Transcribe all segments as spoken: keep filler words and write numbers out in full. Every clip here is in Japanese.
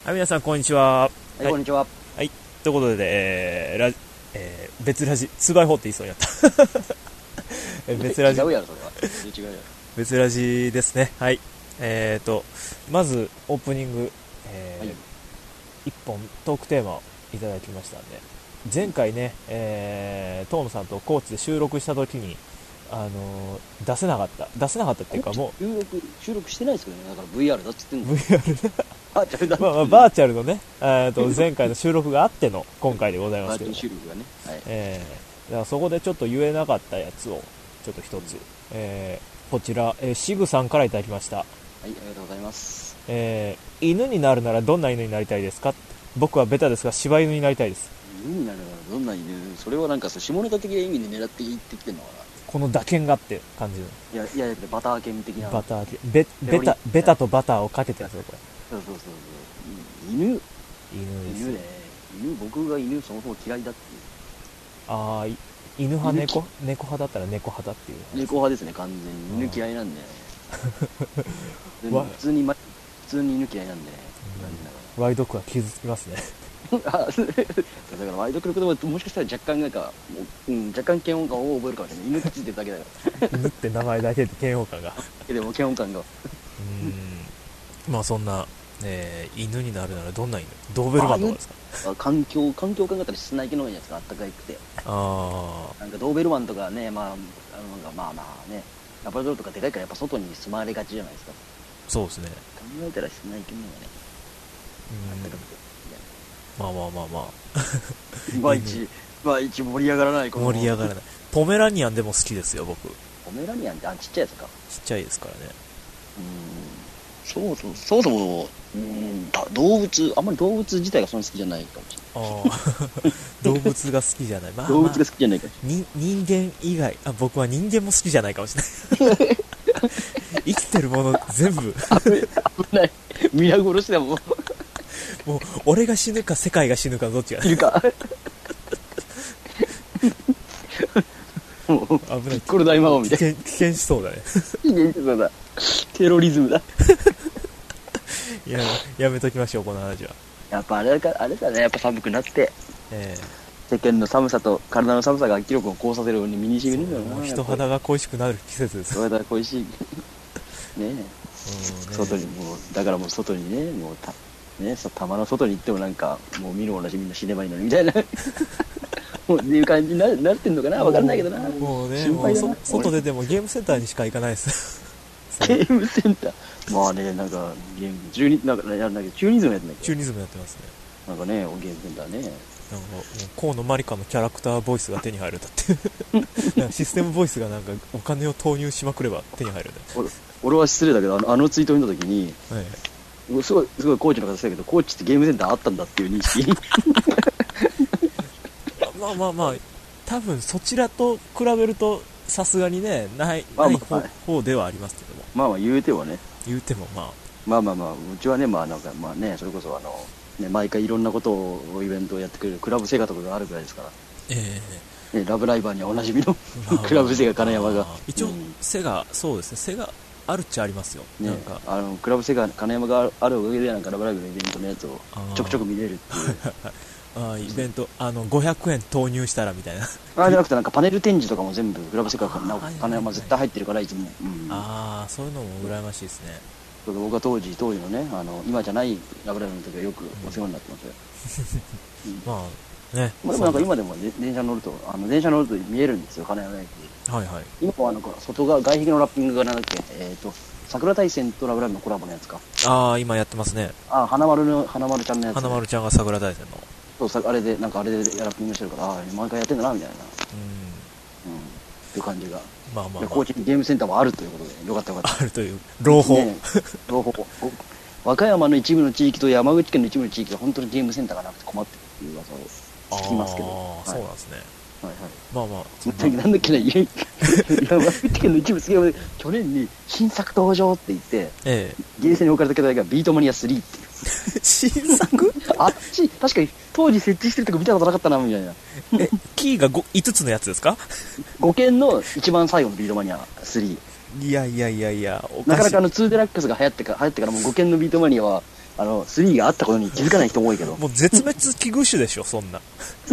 はい、皆さんこんにちは。 はい、はい、こんにちは。 はい、ということで、えーラジえー、別ラジツーバイフォーって言いそうになった別ラジ違うやろそれは。違うやろ。 別ラジですね。はい。えーとまずオープニング、えーはい、いっぽんトークテーマをいただきましたんで、前回ね、えー、遠野さんと高知で収録した時にあのー、出せなかった出せなかったっていうか、もう収録収録してないですけどね。だから ブイアール だっつってんの。 ブイアールバーチャルだっまあまあバーチャルのね、えーと前回の収録があっての今回でございますけど、 バーチャル収録がね、はい、 えー、だからそこでちょっと言えなかったやつをちょっと一つ、うん、えー、こちら、えー、シグさんからいただきました。 はい、ありがとうございます。 えー、犬になるならどんな犬になりたいですか。僕はベタですが柴犬になりたいです。 犬になるならどんな犬。それはなんか下ネタ的な意味で狙っていってきてんのかな。 この打鍵がって感じの。 いやいや、バター犬的な。 バター犬、ベベタベタとバターをかけてるんですよこれ。 そうそうそうそう。犬犬です。 犬ね。犬、僕が犬そもそも嫌いだっていう。 ああ、犬派猫猫派だったら猫派だっていう。 猫派ですね、完全に。犬嫌いなんで、ね。普通に普通に犬嫌いなんでね。 うん、ワイドクは傷つきますね。 だからワイドクの言葉もしかしたら若干なんか、うん、若干嫌悪感を覚えるかもしれない。犬ってついてるだけだから犬って名前だけで嫌悪感がでも嫌悪感がうーん、まあそんな、えー、犬になるならどんな犬。ドーベルマンとかですか。 環境環境考えたら室内機能いいやつがあったかくて、 ああ、 なんかドーベルマンとかね、まああのまあまあね、ラブラドールとかでかいからやっぱ外に住まわれがちじゃないですか。 そうですね。 考えたら室内機能がね、あったかくて、 まあまあまあまあいまいちいまいち盛り上がらない。 盛り上がらない。ポメラニアンでも好きですよ僕。 ポメラニアンってあちっちゃいやつか。 ちっちゃいですからね。 うーん、そうそう、そもそもうーん動物、あんまり動物自体がそんなに好きじゃないかもしれない。 あ動物が好きじゃない、まあまあ、 動物が好きじゃないかもしれない。 人間以外、あ、僕は人間も好きじゃないかもしれない生きてるもの全部危ない。皆殺しだもん。 もう俺が死ぬか世界が死ぬかどっちがいるかもう危ない。ピッコロ大魔王みたいな。 危険しそうだね。 危険しそうだ。テロリズムだ。 いや、やめときましょうこの話は。 やっぱあれか、あれだね。やっぱ寒くなって、えー、世間の寒さと体の寒さが記録をこうさせるように身に染みるんだよな。 人肌が恋しくなる季節です。 人肌が恋しいねえ、うん、ね、外にもうだからもう外にね、もうたね、玉の外に行ってもなんかもう見るもんだしみんな死ねばいいのにみたいなもうっていう感じに な, なってんのかな、分からないけどな。 もうね、心配だな。もう外出てもゲームセンターにしか行かないですゲームセンター、まあね、なんかゲーム中になんかやるんだけど、チューニズムやってんだっけ。 チューニズムやってますね。 なんかね、ゲームセンターね、なんか河野まりかのキャラクターボイスが手に入るんだってシステムボイスがなんかお金を投入しまくれば手に入るんだ。 俺, 俺は失礼だけど、あの、あのツイートを見たときに、はい、すごいすごいコーチの方したけど、コーチってゲームセンターあったんだっていう認識まあまあまあ、多分そちらと比べるとさすがにね、ない、 まあまあ、 ない方、はい、方ではありますけども、 まあまあ言うてはね、 言うてもまあまあまあまあ、うちはね、まあなんかまあね、それこそあのね、毎回いろんなことをイベントをやってくれるクラブセガとかがあるぐらいですから、えーね、ラブライバーにはおなじみのクラブセガ金山が一応、うん、セガ、そうですね、セガあるっちゃありますよ、ね、なんかあのクラブセガ金山があるおかげでなんかラブライブのイベントのやつをちょくちょく見れるっていうあ、イベント、あのごひゃくえん投入したらみたいなあ、じゃなくてなんかパネル展示とかも全部クラブセガ金山絶対入ってるからいつも、うん、 ああ、そういうのも羨ましいですね。 僕は当時当時のね、あの今じゃないラブライブの時はよくお世話になってますよ、うん、まあね、まあ、でもなんか今でも、ね、電車乗るとあの電車乗ると見えるんですよ、金山駅。はいはい。今はあの外側外壁のラッピングがなんだっけ、えっ、ー、と桜大戦とラブライブのコラボのやつか。ああ、今やってますね。 ああ、花丸の花丸ちゃんのやつ、ね、 花丸ちゃんが桜大戦の、 そう、あれでなんかあれでラッピングしてるから、ああ毎回やってんだなみたいな、うん、うん、っていう感じが。まあまあ、まあ、高知にゲームセンターもあるということでよかったよかった。 あるという朗報、ね、 朗報和歌山の一部の地域と山口県の一部の地域が本当にゲームセンターがなくて困ってるっていう噂を聞きますけど。ああ、はい、そうなんですね。はいはい。まあまあ、なんだっけな、山口県の一部すげえ去年に新作登場って言って、ええ、ゲーセンに置かれたけどがビートマニアスリーっていう新作あっち確かに当時設置してるとこ見たことなかったなみたいな。 え、キーが 5, いつつのやつですか？ ごけんの一番最後のビートマニアスリー。 いやいやいやいや、 なかなかあのツーデラックスが流行ってか流行ってからもうごけんのビートマニアはあのスリーがあったことに気づかない人も多いけどもう絶滅危惧種でしょそんな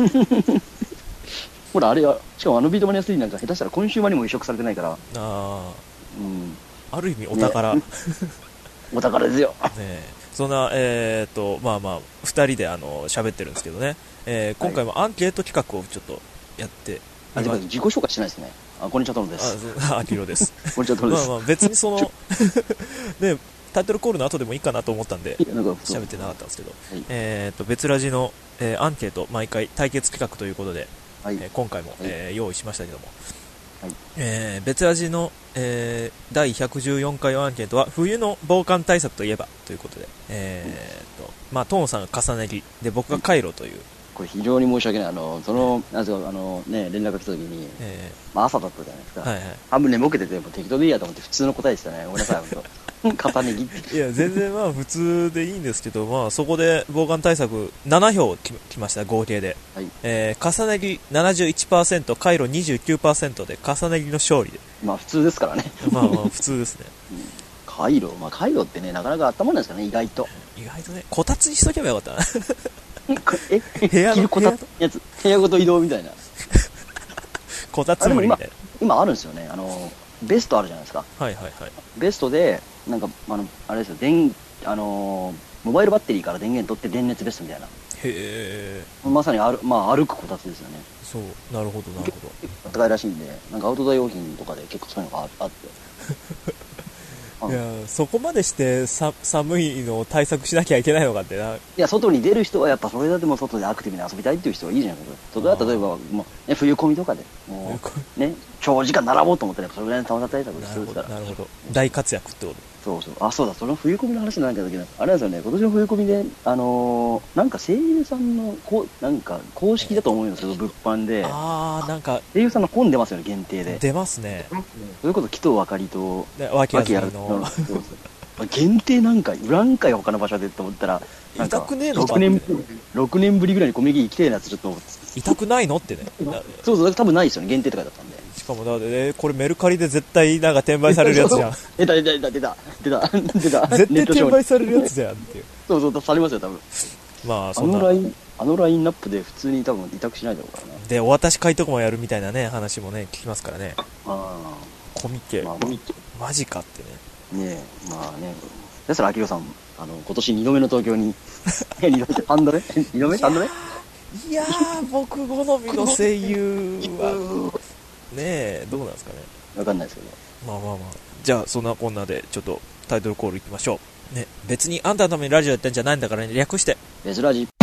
ほらあれはしかもあのビートマニアスリーなんか下手したらコンシューマーにも移植されてないから、 あ、 うん、 ある意味お宝、ね、 お宝ですよね。そんなえー、っとまあまあふたりであの喋ってるんですけどね、えー、今回もアンケート企画をちょっとやって、 はい、あ自己紹介してないですね。あ、こんにちは、トノです。 あ、あきろです。 こんにちは、トノです。 まあまあ別にそのねタイトルコールの後でもいいかなと思ったんで喋ってなかったんですけど、はい、えー、と別ラジの、えー、アンケート毎回対決企画ということで、はい、えー、今回も、はい、えー、用意しましたけども、はい、えー、別ラジの、えー、だいひゃくじゅうよんかいアンケートは冬の防寒対策といえばということで、えーとまあ、トーンさんが重ね着で僕がカイロという、 これ非常に申し訳ない、あのその、えー、なんですかあの、ね、連絡が来た時に、えーまあ、朝だったじゃないですか、はいはい、半分寝ぼけてても適当でいいやと思って普通の答えでしたね。ごめんなさい本当重ね着っていや全然まあ普通でいいんですけど、まあ、そこで防寒対策なな票ききました合計で、はい、えー、重ね着 ななじゅういちパーセント カイロ にじゅうきゅうパーセント で重ね着の勝利で、 まあ普通ですからねまあまあ普通ですね、 うん、カイロ、まあ、カイロってねなかなか温まらないですかね意外と意外とねこたつにしとけばよかったなえ部屋のこたつやつ部屋ごと移動みたいなこたつむりみたいな。 今あるんですよね、あのベストあるじゃないですか。 はいはいはい。 ベストでなんかあのあれですよ、電あのモバイルバッテリーから電源取って電熱ベストみたいな。へえ。 まさにある、まあ、歩くこたつですよね。 そう、なるほどなるほど。高いらしいんで、なんかアウトドア用品とかで結構そういうのがあって。 いやそこまでしてさ寒いのを対策しなきゃいけないのかってな。 いや外に出る人はやっぱそれだっても外でアクティブに遊びたいっていう人はいいじゃないですか。外は例えばもう、ね、冬コミとかでもう、ね、長時間並ぼうと思ったらそれぐらいの寒さ対策をするから。 なるほど大活躍ってこと。 そうそう、あ、そうだ、その冬コミの話なんだけど、あれなんですよね、今年の冬コミで、あのー、なんか声優さんのこうなんか公式だと思うんですけど、物販で、 ああなんか声優さんの本出ますよね、限定で。 出ますね。 それこそ紀藤あかりと脇あの限定なんか売らんかよ他の場所でと思ったら、なんかろくねんろくねんぶりぐらいにコミケ行きたいなってちょっと思って。 痛くないのってね。 そうそう、多分ないですよね、限定とかだったんで。 しかもだって、ね、これメルカリで絶対なんか転売されるやつじゃん。 出た出た出た出た出た絶対転売されるやつじゃんっていう。 そうそう、されますよ多分。 まあそんなあのラインあのラインナップで普通に多分委託しないだろうからね。 でお渡し会とかもやるみたいなね話もね聞きますからね。ああ。コミケ、まあ、コミケマジかってね。 ねえ、まあね。ですから、あきろさん、あの、今年にどめの東京に、にどめ、さんどめ ?に 度目 さんどめいやー、僕好みの声優は、ねえ、どうなんですかね。 わかんないですけど。 まあまあまあ。じゃあ、そんなこんなで、ちょっとタイトルコールいきましょう。ね、別にあんたのためにラジオやってんじゃないんだからね、略して。 別ラジ。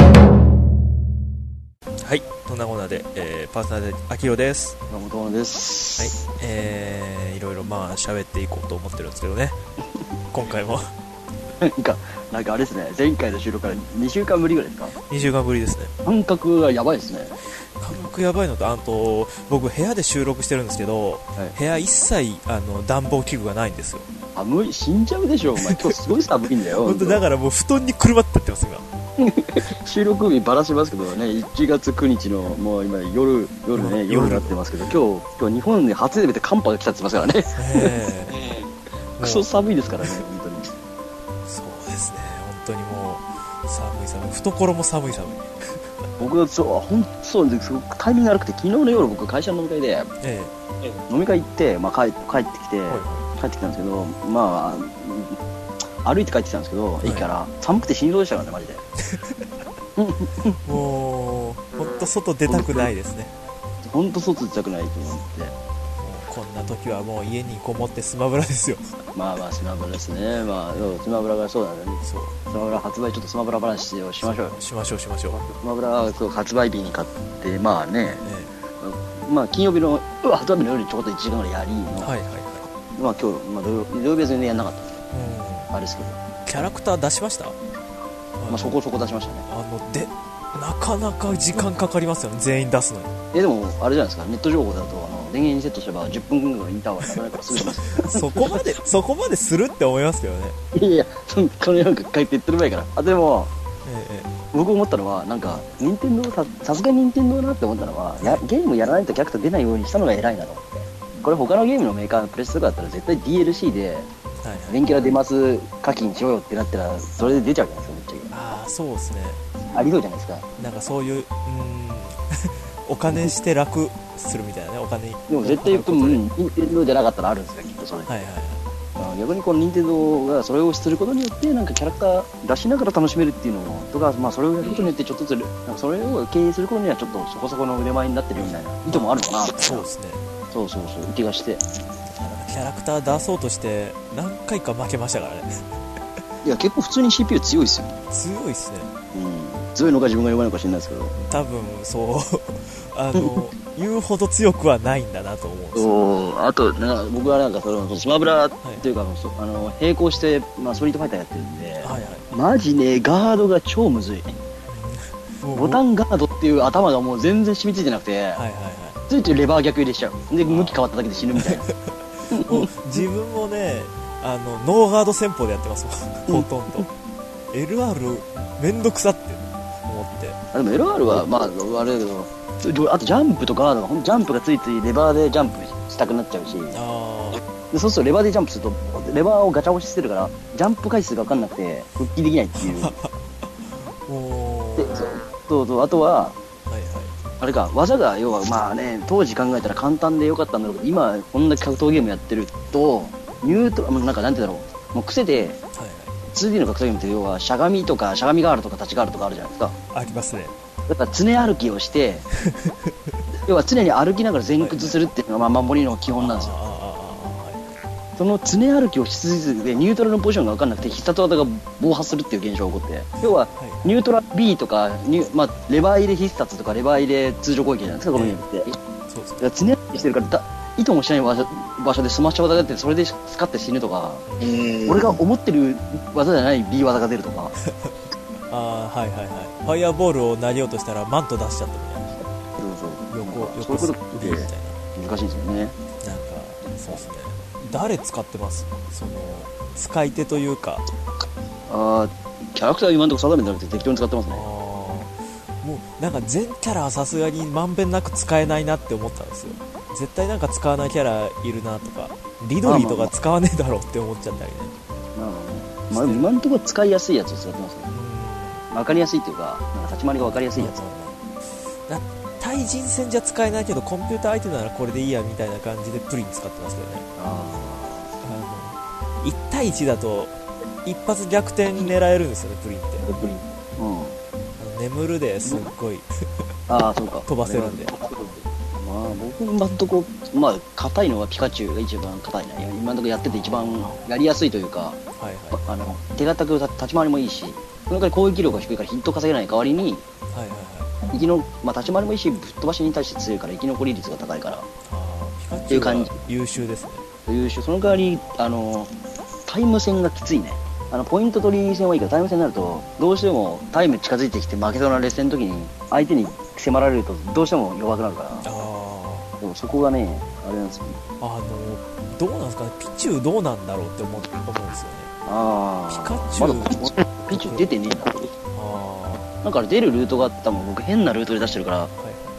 はい、そんなこんなで、えー、パーソナリティ、あきろです。 どうもどうもです。 はい、えー、いろいろまあ、喋っていこうと思ってるんですけどね。今回も。 なんか、なんかあれですね、前回の収録からにしゅうかんぶりぐらいですか？ にしゅうかんぶりですね。 感覚がやばいですね。 感覚やばいのと、あと僕部屋で収録してるんですけど、はい、部屋一切あの暖房器具がないんですよ。 寒い、死んじゃうでしょお前。今日すごい寒いんだよ。 本当だからもう布団にくるまってってます今。 収録日ばらしますけどね、いちがつくにちのもう今夜夜ね、夜になってますけど、今日今日日本で初めて寒波が来たって言ってますからね。えー、クソ寒いですからね本当に。 そうですね、本当にもう寒い寒い、懐も寒い寒い。 僕はそう本当そうです。タイミング悪くて、昨日の夜僕会社の飲み会で、ええ、飲み会行って、まあ、帰, 帰ってきて、はい、帰ってきたんですけど、まあ歩いて帰ってきたんですけど、はい、駅から寒くて死にそうでしたからねマジで。 もう本当外出たくないですね。 本当外出たくないと思って。 こんな時はもう家にこもってスマブラですよ。 まあまあスマブラですね。まあスマブラがそうだね。そうスマブラ発売、ちょっとスマブラ話をしましょうよ。 しましょうしましょう。 スマブラそう発売日に買って、まあね、えまあ金曜日の発売日の夜にちょこっといちじかんぐらいやりの、はいはいはい、まあ今日、まあ、土曜土曜日は全然やんなかった。うん、あれですけど。 キャラクター出しました？ まあそこそこ出しましたね。 あのでなかなか時間かかりますよね、全員出すのに。 えでもあれじゃないですか、ネット情報だとあの電源にセットすればじゅっぷんぐらいインターバルなかなかすぐします。 そこまでそこまでするって思いますけどね。 いやいや、この世の中帰って言ってる前から。あでも、ええ、僕思ったのはなんか任天堂ささすが任天堂だなって思ったのは、やゲームやらないとキャラクター出ないようにしたのが偉いなと思って。これ他のゲームのメーカーのプレスとかだったら絶対 ディーエルシー で電キャラ出ます課金しようよってなったらそれで出ちゃうじゃないですかそうですね。 ありそうじゃないですか。 なんかそういう、うーんお金して楽するみたいなね、お金。 でも絶対言うと、うん、任天堂じゃなかったらあるんですよ、きっとそれ。 はいはいはい。 逆にこの任天堂がそれをすることによってなんかキャラクター出しながら楽しめるっていうのとか、まあ、それをやることによってちょっとずつなんかそれを経営することにはちょっとそこそこの腕前になってるみたいな意図もあるのかな。 そうですね。 そうそうそう気がして、 キャラクター出そうとして何回か負けましたからね。 いや結構普通に シーピーユー 強いですよ。 強いっすね。 うん、強いのか自分が弱いのか知らないですけど、 多分そうあの言うほど強くはないんだなと思うんですよ。 そうあとなんか僕はなんかそのスマブラっていうか、はい、あの並行して、まあ、ストリートファイターやってるんで、はいはい、マジねガードが超むずいボタンガードっていう頭がもう全然染みついてなくて、はいはいはい、ついついレバー逆入れしちゃうで向き変わっただけで死ぬみたいなもう自分もねあのノーガード戦法でやってますもんほとんどエルアール めんどくさって思って。 あでも エルアール はまああれだけど、あとジャンプとガードがほんジャンプがついついレバーでジャンプしたくなっちゃうし、あでそうするとレバーでジャンプするとレバーをガチャ押ししてるからジャンプ回数が分かんなくて復帰できないっていうおでそうそうそうあとは、はいはい、あれか技が要はまあね当時考えたら簡単でよかったんだろうけど今こんだけ格闘ゲームやってるとニュートラなんかなんてだろうもう癖で、はいはい、ツーディー の格闘ゲームって要はしゃがみとかしゃがみガールとか立ちガールとかあるじゃないですか。 ありますね。 だから常歩きをして要は常に歩きながら前屈するっていうのがまあ守りの基本なんですよ。その常歩きをし続けてニュートラルのポジションが分かんなくて必殺技が暴発するっていう現象が起こって要はニュートラ B とかニュ、まあ、レバー入れ必殺とかレバー入れ通常攻撃じゃないですかこのゲームって、えー、そうそうだから常歩きしてるからだ意図もしない場所、場所でスマッシュ技が出てそれで使って死ぬとか、えー、俺が思ってる技じゃない B 技が出るとかああはいはいはいファイアボールを投げようとしたらマント出しちゃったみたいな。そうそう横横そういうことで難しいですよね。 なんかそうですね。誰使ってますその使い手というか。 あキャラクターは今のところ定めてなくて適当に使ってますね。あもうなんか全キャラはさすがにまんべんなく使えないなって思ったんですよ。絶対なんか使わないキャラいるなとかリドリーとか使わねえだろうって思っちゃったりね。 まあ、まあ、今のところ使いやすいやつを使ってますね。分かりやすいっていうかなんか立ち回りが分かりやすいやつ、 うん、対人戦じゃ使えないけどコンピューター相手ならこれでいいやみたいな感じでプリン使ってますけどね。ああのいち対いちだと一発逆転狙えるんですよねプリンって。プリン、うん、あの眠るですっごいあそうか飛ばせるんで。 まあ僕のとこまあ硬いのはピカチュウが一番硬いな今のところやってて一番やりやすいというか、はいはい、あの手堅く立ち回りもいいしその代わり攻撃力が低いからヒット稼げない代わりに、はいはいはい、生きのまあ、立ち回りもいいしぶっ飛ばしに対して強いから生き残り率が高いからあピカチュウは優秀ですね。 優秀。その代わりあのタイム戦がきついね。あのポイント取り戦はいいけどタイム戦になるとどうしてもタイム近づいてきて負けそうな劣勢の時に相手に迫られるとどうしても弱くなるから。あでもそこがねあれなんですよね。 あのどうなんですかねピチュウどうなんだろうって思う、思うんですよね。あピカチュウ、 ま、ピチュウ出てねえな。あなんか出るルートがあったもん僕変なルートで出してるから、はい、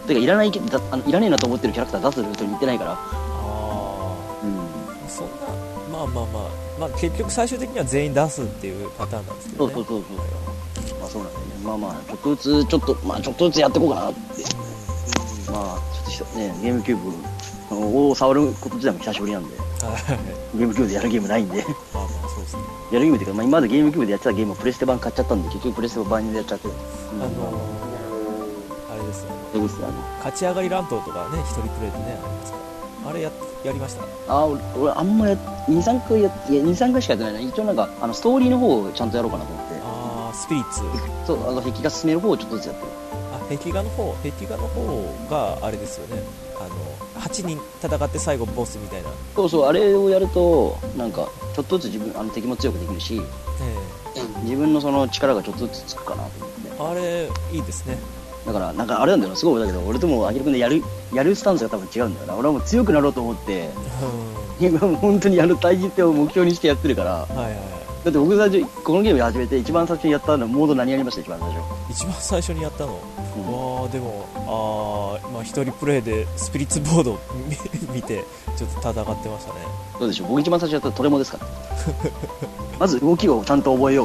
てかいらないだあのいらねえなと思ってるキャラクター出すルートに行ってないから。あうんそんなまあまあまあまあ結局最終的には全員出すっていうパターンなんですけどね。そうそうそうそうまあそうなんだよね。まあまあちょっとずつちょっとまあちょっとずつやっていこうかなって、うん、まあちょっとねゲームキューブを触ること自体も久しぶりなんでゲームキューブでやるゲームないんでまあまあそうですねやるゲームっていうか、まあ、今までゲームキューブでやってたゲームをプレステ版買っちゃったんで結局プレステ版でやっちゃって、うん、あのー、あれですよねそうですよね勝ち上がり乱闘とかね一人プレイでねありますからあれ や, やりました。 あ俺俺あんまやにさんかいやいやにさんかいしかやってないな。一応なんかあのストーリーの方をちゃんとやろうかなと思って。 ああスピリッツそうあの壁画進める方をちょっとずつやってる。 あ壁画の方壁画の方があれですよねあのはちにん戦って最後ボスみたいな。 そうそうあれをやるとなんかちょっとずつ自分あの敵も強くできるし、えー、自分のその力がちょっとずつつくかなと思って。 あれいいですね。 だからなんかあれなんだよなすごいだけど俺ともアヒル君でやるやるスタンスが多分違うんだよな。俺はもう強くなろうと思って、うん、今本当にやる体重ってを目標にしてやってるから、はいはいはい、だって僕最初このゲーム始めて一番最初にやったのはモード何やりました一番最初。 一番最初にやったの、うん、あでもあまあ一人プレイでスピリッツボードを見てちょっと戦ってましたね。 そうでしょ僕一番最初やったらトレモですからまず動きをちゃんと覚えようと思って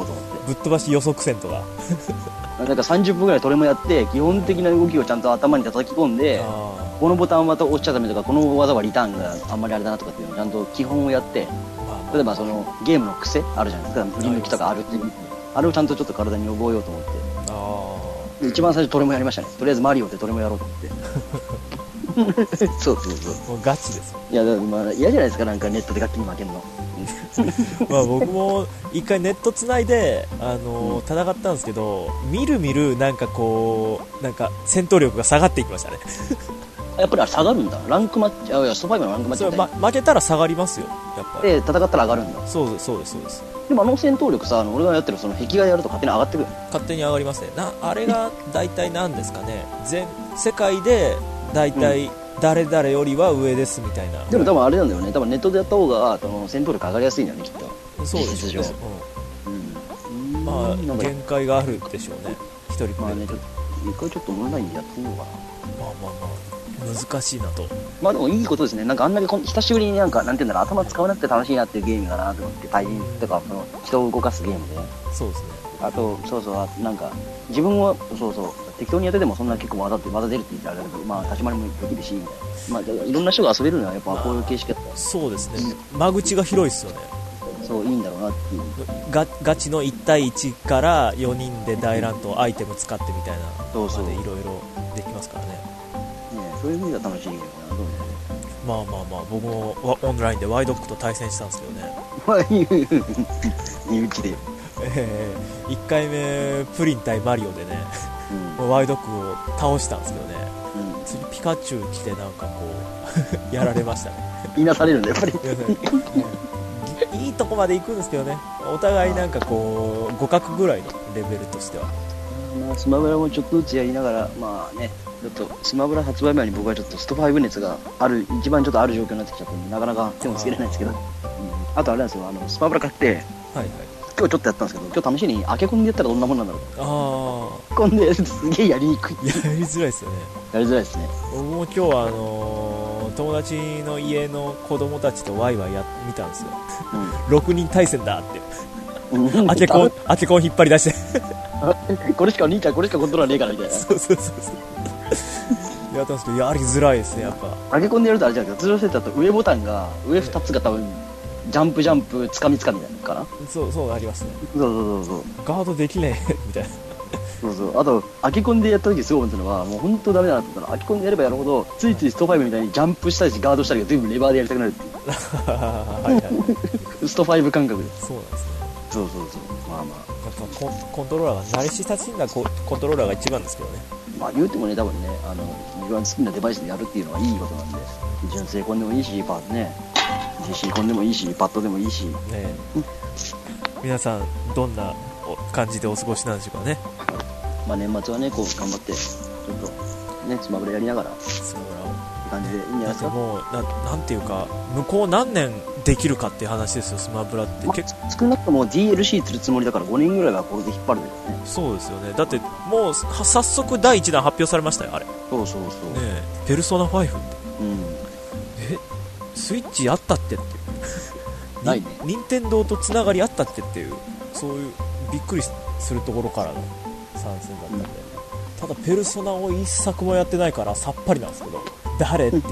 ぶっ飛ばし予測戦とかなんかさんじゅっぷんぐらいトレもやって基本的な動きをちゃんと頭に叩き込んで、このボタンはまた押しちゃダメとか、この技はリターンがあんまりあれだなとかっていうのをちゃんと基本をやって、まあ、例えばそのゲームの癖あるじゃないですか、振り抜きとかあるっていう、あれをちゃんとちょっと体に覚えようと思って、あ一番最初トレもやりましたね。とりあえずマリオでトレもやろうと思ってそうそうそう、 もうガチです。 いや、まあ嫌じゃないですか、なんかネットで楽器に負けるのまあ僕も一回ネットつないで、あのー、戦ったんですけど、みるみるなんかこうなんか戦闘力が下がっていきましたねやっぱり下がるんだ、ランクマッチ、あ、いやストファイブのランクマッチみたいな、 ま、負けたら下がりますよ、やっぱり。 で戦ったら上がるんだ。 そうですそうですそうです。 でもあの戦闘力さ、あの俺がやってるその壁画やると勝手に上がってくる。 勝手に上がりますね。なあれが大体なんですかね、全世界で大体誰々よりは上ですみたいな、 うん、でも多分あれなんだよね、多分ネットでやった方がその戦闘力上がりやすいんだよね、きっと。 そうですよね、うんうん、まあ限界があるでしょうね、一人プレイ。 まあね、ちょっと一回ちょっとオンラインでやってみようかな。 まあまあまあ難しいなと。 まあでもいいことですね。なんかあんだけ久しぶりになんかなんていうんだろう、頭使わなくて楽しいなっていうゲームだなと思って、対人とかその人を動かすゲームで。 そうですね。 あとそうそうなんか自分はそうそう適当にやっててもそんな結構技って技出るって言ってあれだけど、まあ立ち回りもできるしみたいな。まあいろんな人が遊べるのはやっぱこういう形式だった。 そうですね。間口が広いですよね。 そういいんだろうなっていう。 ガガチのいち対いちからよにんで大乱闘アイテム使ってみたいな。 そうそう。 いろいろできますからね。 ね、そういう意味では楽しいゲームかなと思うね。 まあまあまあ僕もオンラインでワイドックと対戦したんですけどね。身内で。 えー、いっかいめプリン対マリオでね、うん、ワイドックを倒したんですけどね、うん、次ピカチュウ来てなんかこうやられましたね。 いなされるんだやっぱり。 いいとこまで行くんですけどね、お互いなんかこう互角ぐらいのレベルとしては。 まあ、スマブラもちょっとずつやりながら、まあね、ちょっとスマブラ発売前に僕はちょっとストファイブ熱がある、一番ちょっとある状況になってきちゃったんで、なかなか手もつけれないんですけど、あ,、うん、あとあれなんですよ、あのスマブラ買って、はいはい、今日ちょっとやったんですけど、今日試しに開け込んでやったらどんなもんなんだろう。ああ。開け込んですげえやりにくい。 やりづらいですよね。 やりづらいですね。 僕も今日はあのー、友達の家の子供たちとワイワイや見たんですよ。うん、ろくにん対戦だって。開けコン、開けコン引っ張り出してこれしかお兄ちゃんこれしかコントローラーねえからみたいな。 そうそうそうそうやったんですけど、やりづらいですね、やっぱ。 開け込んでやるとあれじゃないですか、通常設定だと上ボタンが上ふたつが多分ジャンプジャンプつかみつかみたいなのかな。 そうそうありますね。 そうそうそうそう、 ガードできねえみたいな。 そうそう、あと開け込んでやった時すごい思ったのは、もう本当ダメだなと思ったら、開け込んでやればやるほどついついストファイブみたいにジャンプしたりしガードしたりが全部レバーでやりたくなるっていうはいはい、はい、ストファイブ感覚で。 そうなんですね。 そうそうそう、まあまあやっぱコン、コントローラーが慣れ親しんだコントローラーが一番ですけどね。 まあ言うてもね、多分ね、あの自分好きなデバイスでやるっていうのはいいことなんで、純正コンでもいいし、パーね ジェーシー コンでもいいし、パッドでもいいし、ね、 皆さんどんな感じでお過ごしなんでしょうかね。 まあ年末はね、こう頑張ってちょっとねスマブラやりながらスマブラをって感じでいいんじゃないですか。 もう な, なんていうか向こう何年できるかっていう話ですよ、スマブラって、ま、 結構少なくとも ディーエルシー するつもりだからごねんぐらいはこれで引っ張るんだよね。 そうですよね。だってもう早速だいいちだん発表されましたよ、あれ。 そうそうそうね、ペルソナファイブって、うん、えスイッチあったってってないね、 任天堂とつながりあったってっていう、そういうびっくりするところからの参戦だったんで、うん、ただペルソナを一作もやってないからさっぱりなんですけど、誰っていう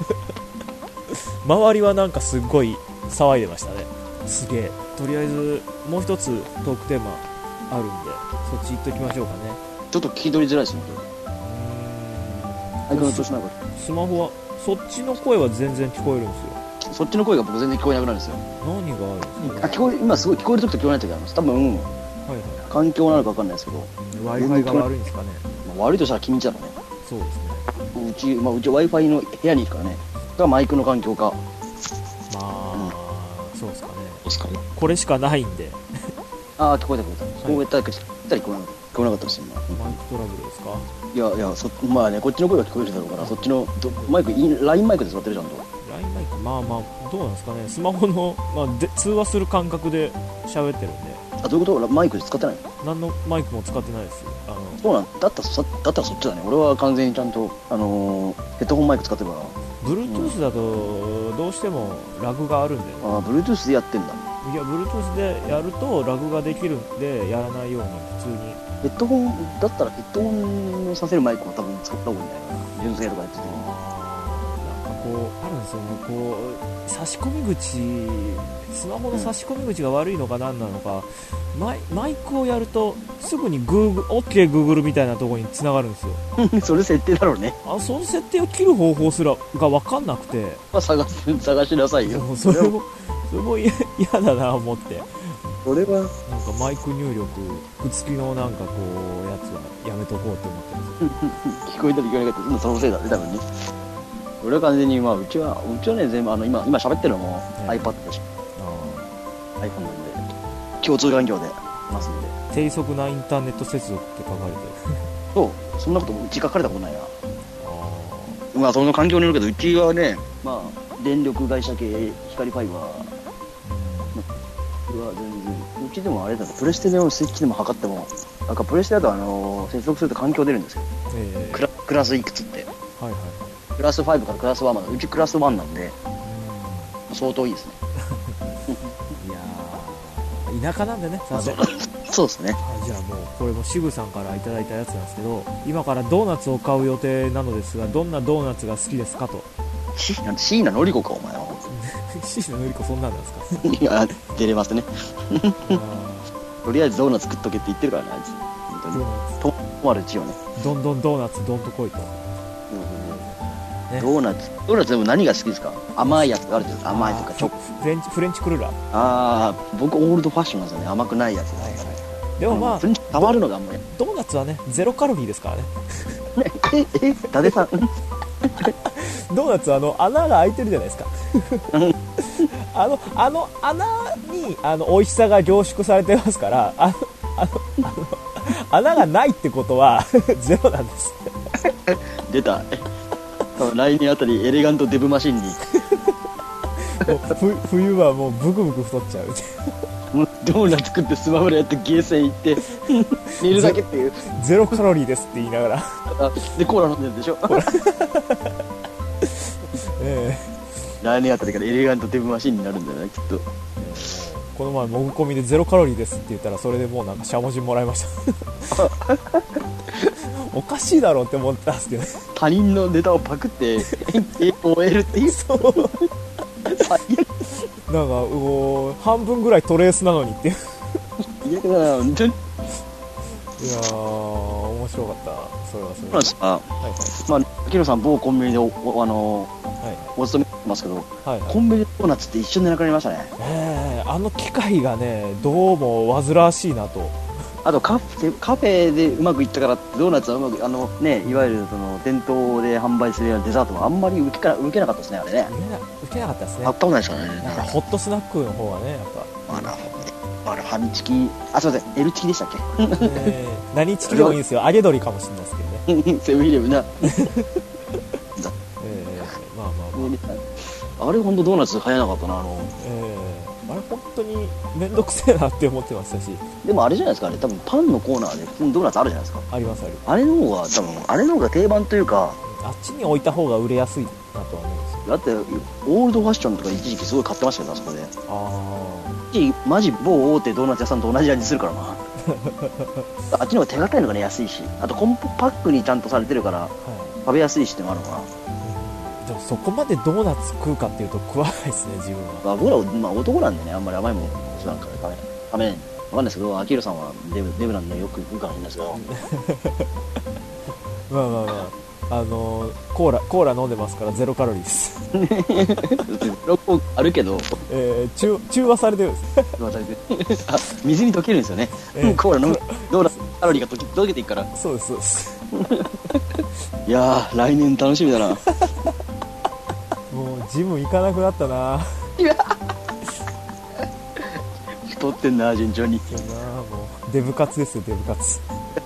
周りはなんかすっごい騒いでましたね。すげえ。とりあえずもう一つトークテーマあるんでそっち行っときましょうかね。 ちょっと聞き取りづらいですね。うーん、相変わらず調子ないかスマホはそっちの声は全然聞こえるんですよ。 そっちの声が僕全然聞こえなくなるんですよ。 何があるんですか。 あ、聞こえ、今すごい聞こえる時と聞こえない時あります。多分、はいはい、環境なのか分かんないですけど、 Wi-Fi が悪いんですかね。 まあ、悪いとしたら君んちだろうね。 そうですね。 うち、まあ、うち Wi-Fi の部屋に行くからね、がマイクの環境か、 まあ、うん、そうですかね。 そうですかね。 これしかないんでああ、聞こえた聞こえた、はい、こうやったら聞こえなかった、聞こえなかったですよ、 今。マイクトラブルですか。 いやいや、そまあね、こっちの声が聞こえるだろうから、そっちのマイク、ライン マイクで座ってるじゃんと。 ライン マイク、まあまあどうなんですかね。スマホの、まあ、で通話する感覚で喋ってるんで。 あ、どういうこと。マイク使ってないの。 何のマイクも使ってないですよ。あのそうなんだったら、そだったらそっちだね。俺は完全にちゃんと、あのー、ヘッドホンマイク使ってるから。 Bluetooth だとどうしてもラグがあるんで、ね、 ああ、Bluetooth でやってんだ。 いや Bluetooth でやるとラグができるんでやらないように普通にヘッドホンだったらヘッドホンをさせるマイクを多分使った方がいいんだよな、純正とかやってても。 なんかこうあるんですよね、こう差し込み口、スマホの差し込み口が悪いのか何なのか、うん、マイ、マイクをやるとすぐに Google、OK Google みたいなところに繋がるんですよそれ設定だろうね。 あ、その設定を切る方法すらが分かんなくて、 まあ、探す探しなさいよ。 それもそれも嫌だな思って、 それはなんかマイク入力くっつきのなんかこうやつはやめとこうって思ってます聞こえたり聞こえなかったり、そのせいだね多分ね。俺は完全に、まあ、うちはうちはね全部あの今今喋ってるのも iPad だし、iPhone なんで共通環境でますんで。 低速なインターネット接続って書かれてるそう、そんなことうち書かれたことないな。あ、まあその環境によるけど、うちはね、まあ電力会社系光ファイバー、うん、は全然うちでもあれだとプレステのスイッチでも測っても、なんかプレステだとあの接続すると環境出るんですよ、えー、クラクラスいくつって、はいはい、クラスファイブからクラスワンまで、うちクラスワンなんで、うん、相当いいですねいや田舎なんでね、さすがそうですね。 じゃあもうこれもシグさんからいただいたやつなんですけど、今からドーナツを買う予定なのですが、どんなドーナツが好きですかと。 シーナのりこかお前はシーナのりこそんなんなんですかいや出れますねとりあえずドーナツ食っとけって言ってるからね、あいつ本当にとまるうちよね、 どんどんドーナツどんと来いと、 うんね、ドーナツドーナツでも何が好きですか？甘いやつがあるじゃないですか。甘いとかチョコ、 フレンチフレンチクルーラー。ああ、僕オールドファッションなんですよね、甘くないやつ、はいはい、でもまあたまるのがあんまりドーナツはねゼロカロリーですからねええ伊達さんドーナツはあの穴が開いてるじゃないですかあのあの穴にあの美味しさが凝縮されてますから、あのあのあの穴がないってことはゼロなんです出た来年あたりエレガントデブマシンにもう冬はもうブクブク太っちゃうもうドーナツ食ってスマホでやってゲーセン行って寝るだけっていうゼロカロリーですって言いながらでコーラ飲んでるでしょええ、来年あたりからエレガントデブマシンになるんだよねきっと、えー、この前もぐ込みでゼロカロリーですって言ったらそれでもうなんかしゃもじもらいましたおかしいだろうって思ったんですけど、ね、 他人のネタをパクって終えるっていうそう最悪なんかもう半分ぐらいトレースなのにっていう最悪だな本当に。 いやー面白かったそれはそれは。 そうなんですか、はいはい、まあキロさん某コンビニで お, お, あの、はい、お勤めしてますけど、はいはい、コンビニドーナツって一瞬でなくなりましたね。 えー、あの機械がねどうも煩わしいなと。 あとカフェ、カフェでうまくいったからドーナツはうまくあのね、いわゆるその店頭で販売するようなデザートもあんまり受けか受けなかったですね、あれね。 受けな、受けなかったですね。 あったことないですからね。 なんかホットスナックの方がねやっぱ。 あら、あれファミチキ、あ、すいません L チキでしたっけ？えー、何チキでもいいんですよ。揚げ鶏かもしれないですけどね。 セブンイレブンな。えー、まあまあまあ。 あれ本当ドーナツ流行らなかったなあの。 えーあれ本当に面倒くせえなって思ってましたし、 でもあれじゃないですか、あれ多分パンのコーナーで普通にドーナツあるじゃないですか。 ありますある。 あれの方が多分あれの方が定番というか、 あっちに置いた方が売れやすいなとは思うんですよ。 だってオールドファッションとか一時期すごい買ってましたよね、あそこで。ああマジ某大手ドーナツ屋さんと同じ味するからなあっちの方が手堅いのがね安いし、あとコンパックにちゃんとされてるから、はい、食べやすいしってのもあるのかな。 でもそこまでドーナツ食うかっていうと食わないですね自分は。 まあ、僕ら、まあ、男なんでねあんまり甘いもん普段から食べない食べないわかんないですけど、アキールさんはデブデブなんでよく食うかもしれないですけどまあまあまああのー、コーラコーラ飲んでますからゼロカロリーですゼロコーラあるけど、 えー、中, 中和されてるんですあ水に溶けるんですよね、えー、コーラ飲むドーナツカロリーが溶けていくから。 そうですそうですいやー来年楽しみだなもうジム行かなくなったな。 太ってんな順調に。 いやなもうデブ活ですよデブ活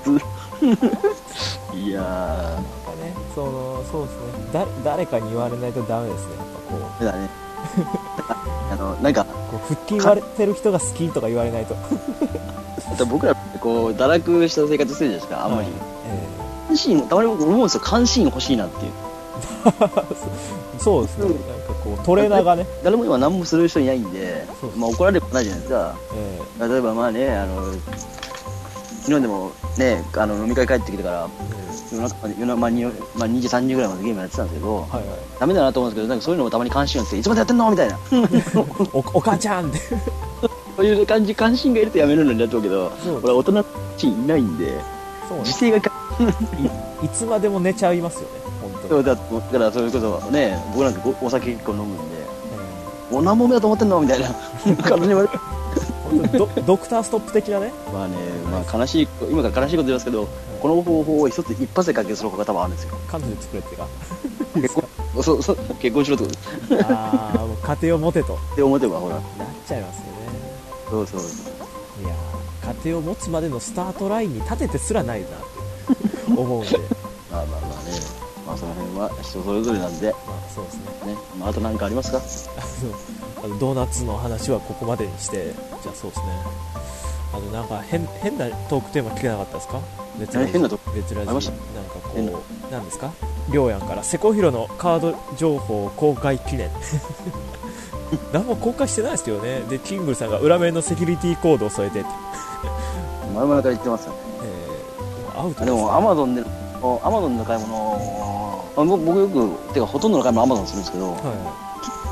いやーなんかねそのそうですねだ誰かに言われないとダメですねやっぱこう。 だねあのなんかこう腹筋割れてる人が好きとか言われないとあと僕らってこう堕落した生活してるじゃないですかあんまり、はいえー、関心たまに僕思うんですよ、関心欲しいなっていう。 そうですね、なんかこうトレーナーがね、 誰も今何もする人いないんで、まあ、怒られることないじゃないですか、えー、例えばまあね、あの昨日でもね、あの飲み会帰ってきてから、えー、夜中夜中、まあにまあ、にじさんじぐらいまでゲームやってたんですけど、はいはい、ダメだなと思うんですけど、なんかそういうのもたまに関心があって、いつまでやってんのみたいなお, お母ちゃんってそういう感じ、関心がいるとやめるのになっちゃうけど、俺大人たちいないんで、自制がい, いつまでも寝ちゃいますよね、本当に。そうだ, だからそれこそね、僕なんかお酒結構飲むんで、うん、お何本目だと思ってんのみたいな感じに言われるド, ドクターストップ的なね。 まあね、まあ、悲しい今から悲しいこと言いますけど、うん、この方法を一つ一発で解決する方が多分あるんですよ。 彼女作れってか結婚そうそう結婚しろってことです。 ああ、もう家庭を持てと。 家庭を持てばほらなっちゃいますよね。 そうそう。いや家庭を持つまでのスタートラインに立ててすらないなって思うんで。 まあまあまあね、まあその辺は人それぞれなんで。 まあそうですね。 ね、まあ、あと何かありますか？ あのドーナツの話はここまでにして、じゃあそうですね。あのなんか 変, 変なトークテーマ聞けなかったですか？別ラジ変なトーク別ラジなんかこうなんですか？りょうやんからセコヒロのカード情報公開記念何も公開してないですよね。でキングルさんが裏面のセキュリティコードを添えてって前々から言ってますよね。 えー、アウトですね。 でもアマゾンでアマゾンの買い物、僕よくてかほとんどの買い物アマゾンするんですけど、はい、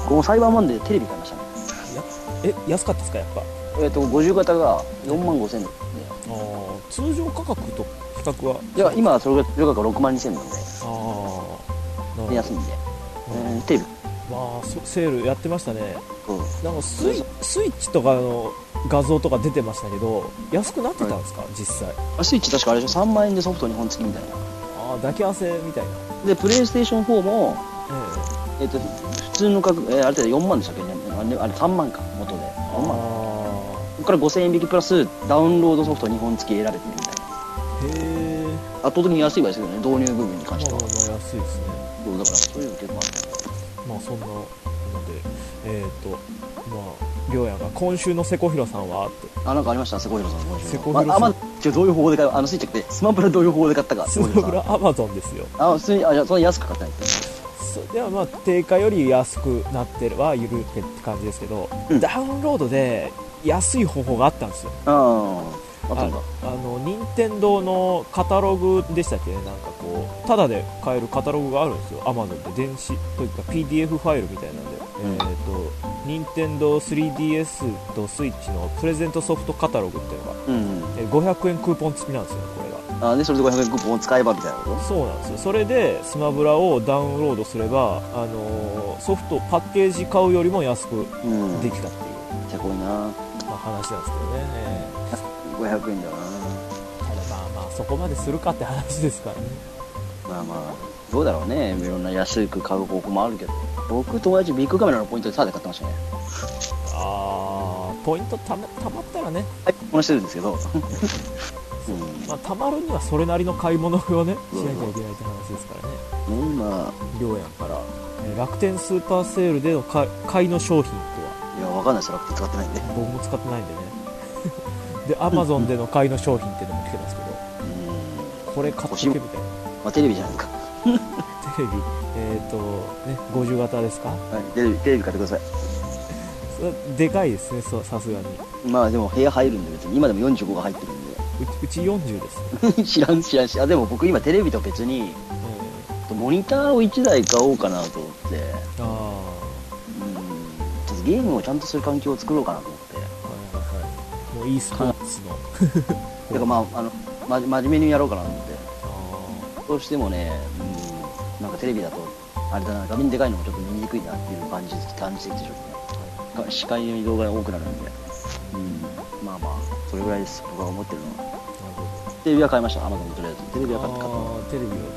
このサイバーマンデーでテレビ買いましたね。 やえ安かったですか？やっぱえっ、ー、とごじゅう型がよんまんごせんえんで、 あ通常価格と比較は？ いや今はそれが通常価格がろくまんにせんえんなんで、あ安いんで、うん、テレビまあセールやってましたね。うん、なんかスイ、スイッチとかの画像とか出てましたけど安くなってたんですか、はい、実際？ スイッチ確かあれでしょ、さんまんえんでソフトにほん付きみたいな。 ああ抱き合わせみたいな。 でプレイステーションフォーも、えーえー、と普通の価格、えー、あれってよんまんでしたっけね、あれ、あれさんまんか元でよんまん、ここからごせんえん引きプラスダウンロードソフトにほん付き選べてるみたいな。へえ。圧倒的に安いわですけどね、導入部分に関しては。 まあまあ安いですね。 そうだからそういうの結構ある。 まあそんなのでえっ、ー、とまありょうやが今週のセコヒロさんはって。 あなんかありましたセコヒロさん今週。 セコヒロさん。まあまあどういう方法で買うあのスイッチってスマブラどういう方法で買ったか。 スマブラアマゾンですよ。 あ普通にあじゃあそんな安く買ったんです。 ではまあ定価より安くなってはいるって感じですけど、うん、ダウンロードで安い方法があったんですよ。あああの任天堂のカタログでしたっけね、なんかこうタダで買えるカタログがあるんですよ。 Amazon で電子というか ピーディーエフ ファイルみたいなんで、うん、えっ、ー、と任天堂 スリーディーエス とスイッチのプレゼントソフトカタログっていうのが、うんうん、ごひゃくえんクーポン付きなんですよこれが。 あでそれでごひゃくえんクーポンを使えばみたいなこと？ そうなんですよ。それでスマブラをダウンロードすれば、あのー、ソフトパッケージ買うよりも安くできたっていう、 めっちゃ濃いな、 まあ、話なんですけどね、えー、ごひゃくえんだな。 ただまあまあそこまでするかって話ですからね。 まあまあどうだろうね、いろんな安く買う方法もあるけど、僕友達ビッグカメラのポイントでタダで買ってましたね。 ああポイントたま、たまったらね、 はいこなしてるんですけどうんまあ、たまるにはそれなりの買い物をねしなきゃいけないって話ですからね。 うんまありょうやんから、えー、楽天スーパーセールでの買いの商品とは？ いやわかんないです、楽天使ってないんで。 僕も使ってないんでねでアマゾンでの買いの商品っていうのも来てますけど、うんこれ買ってけみたいな、 まあ、テレビじゃないですかテレビえっ、ー、とねごじゅう型ですか？はいテレビテレビ買ってくださいでかいですね、さすがに。 まあでも部屋入るんで別に今でもよんじゅうごが入ってるんで。 う, うちよんじゅうです知らん知らんし、あでも僕今テレビと別に、うん、モニターをいちだい買おうかなと思って、あうんちょっとゲームをちゃんとする環境を作ろうかなと思って、はいはいはい、 もう e スポーツのてかまああの、ま、真面目にやろうかなと思って、あどうしてもね、うん、なんかテレビだとあれだな、画面でかいのもちょっと見にくいなっていう感じ感じてきてちょっとね、視界の移動が多くなるんで、うん、まあまあそれぐらいです僕が思ってるのは。テレビは買いました、アマゾンでとりあえずテレビは買った。 テレビは、はい、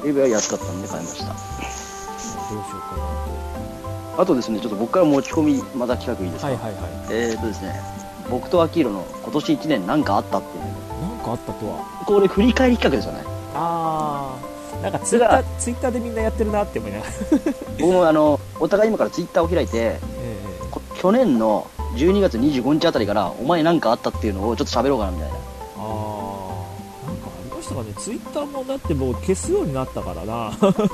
テレビは安かったんで買いました。どうしようかなと。あとですね、ちょっと僕から持ち込みまた企画いいですか？ はいはいはい。 えーとですね、僕とアキーロの今年いちねん何かあったっていう。 何かあったとは？ これ振り返り企画ですよね。 ああ、なんかツイッターツイッターでみんなやってるなって思いながら。 僕もあのお互い今からツイッターを開いて、えー、去年のじゅうにがつにじゅうごにちあたりからお前何かあったっていうのをちょっと喋ろうかなみたいな。ああ、なんかありましたかね。ツイッターもだってもう消すようになったからな。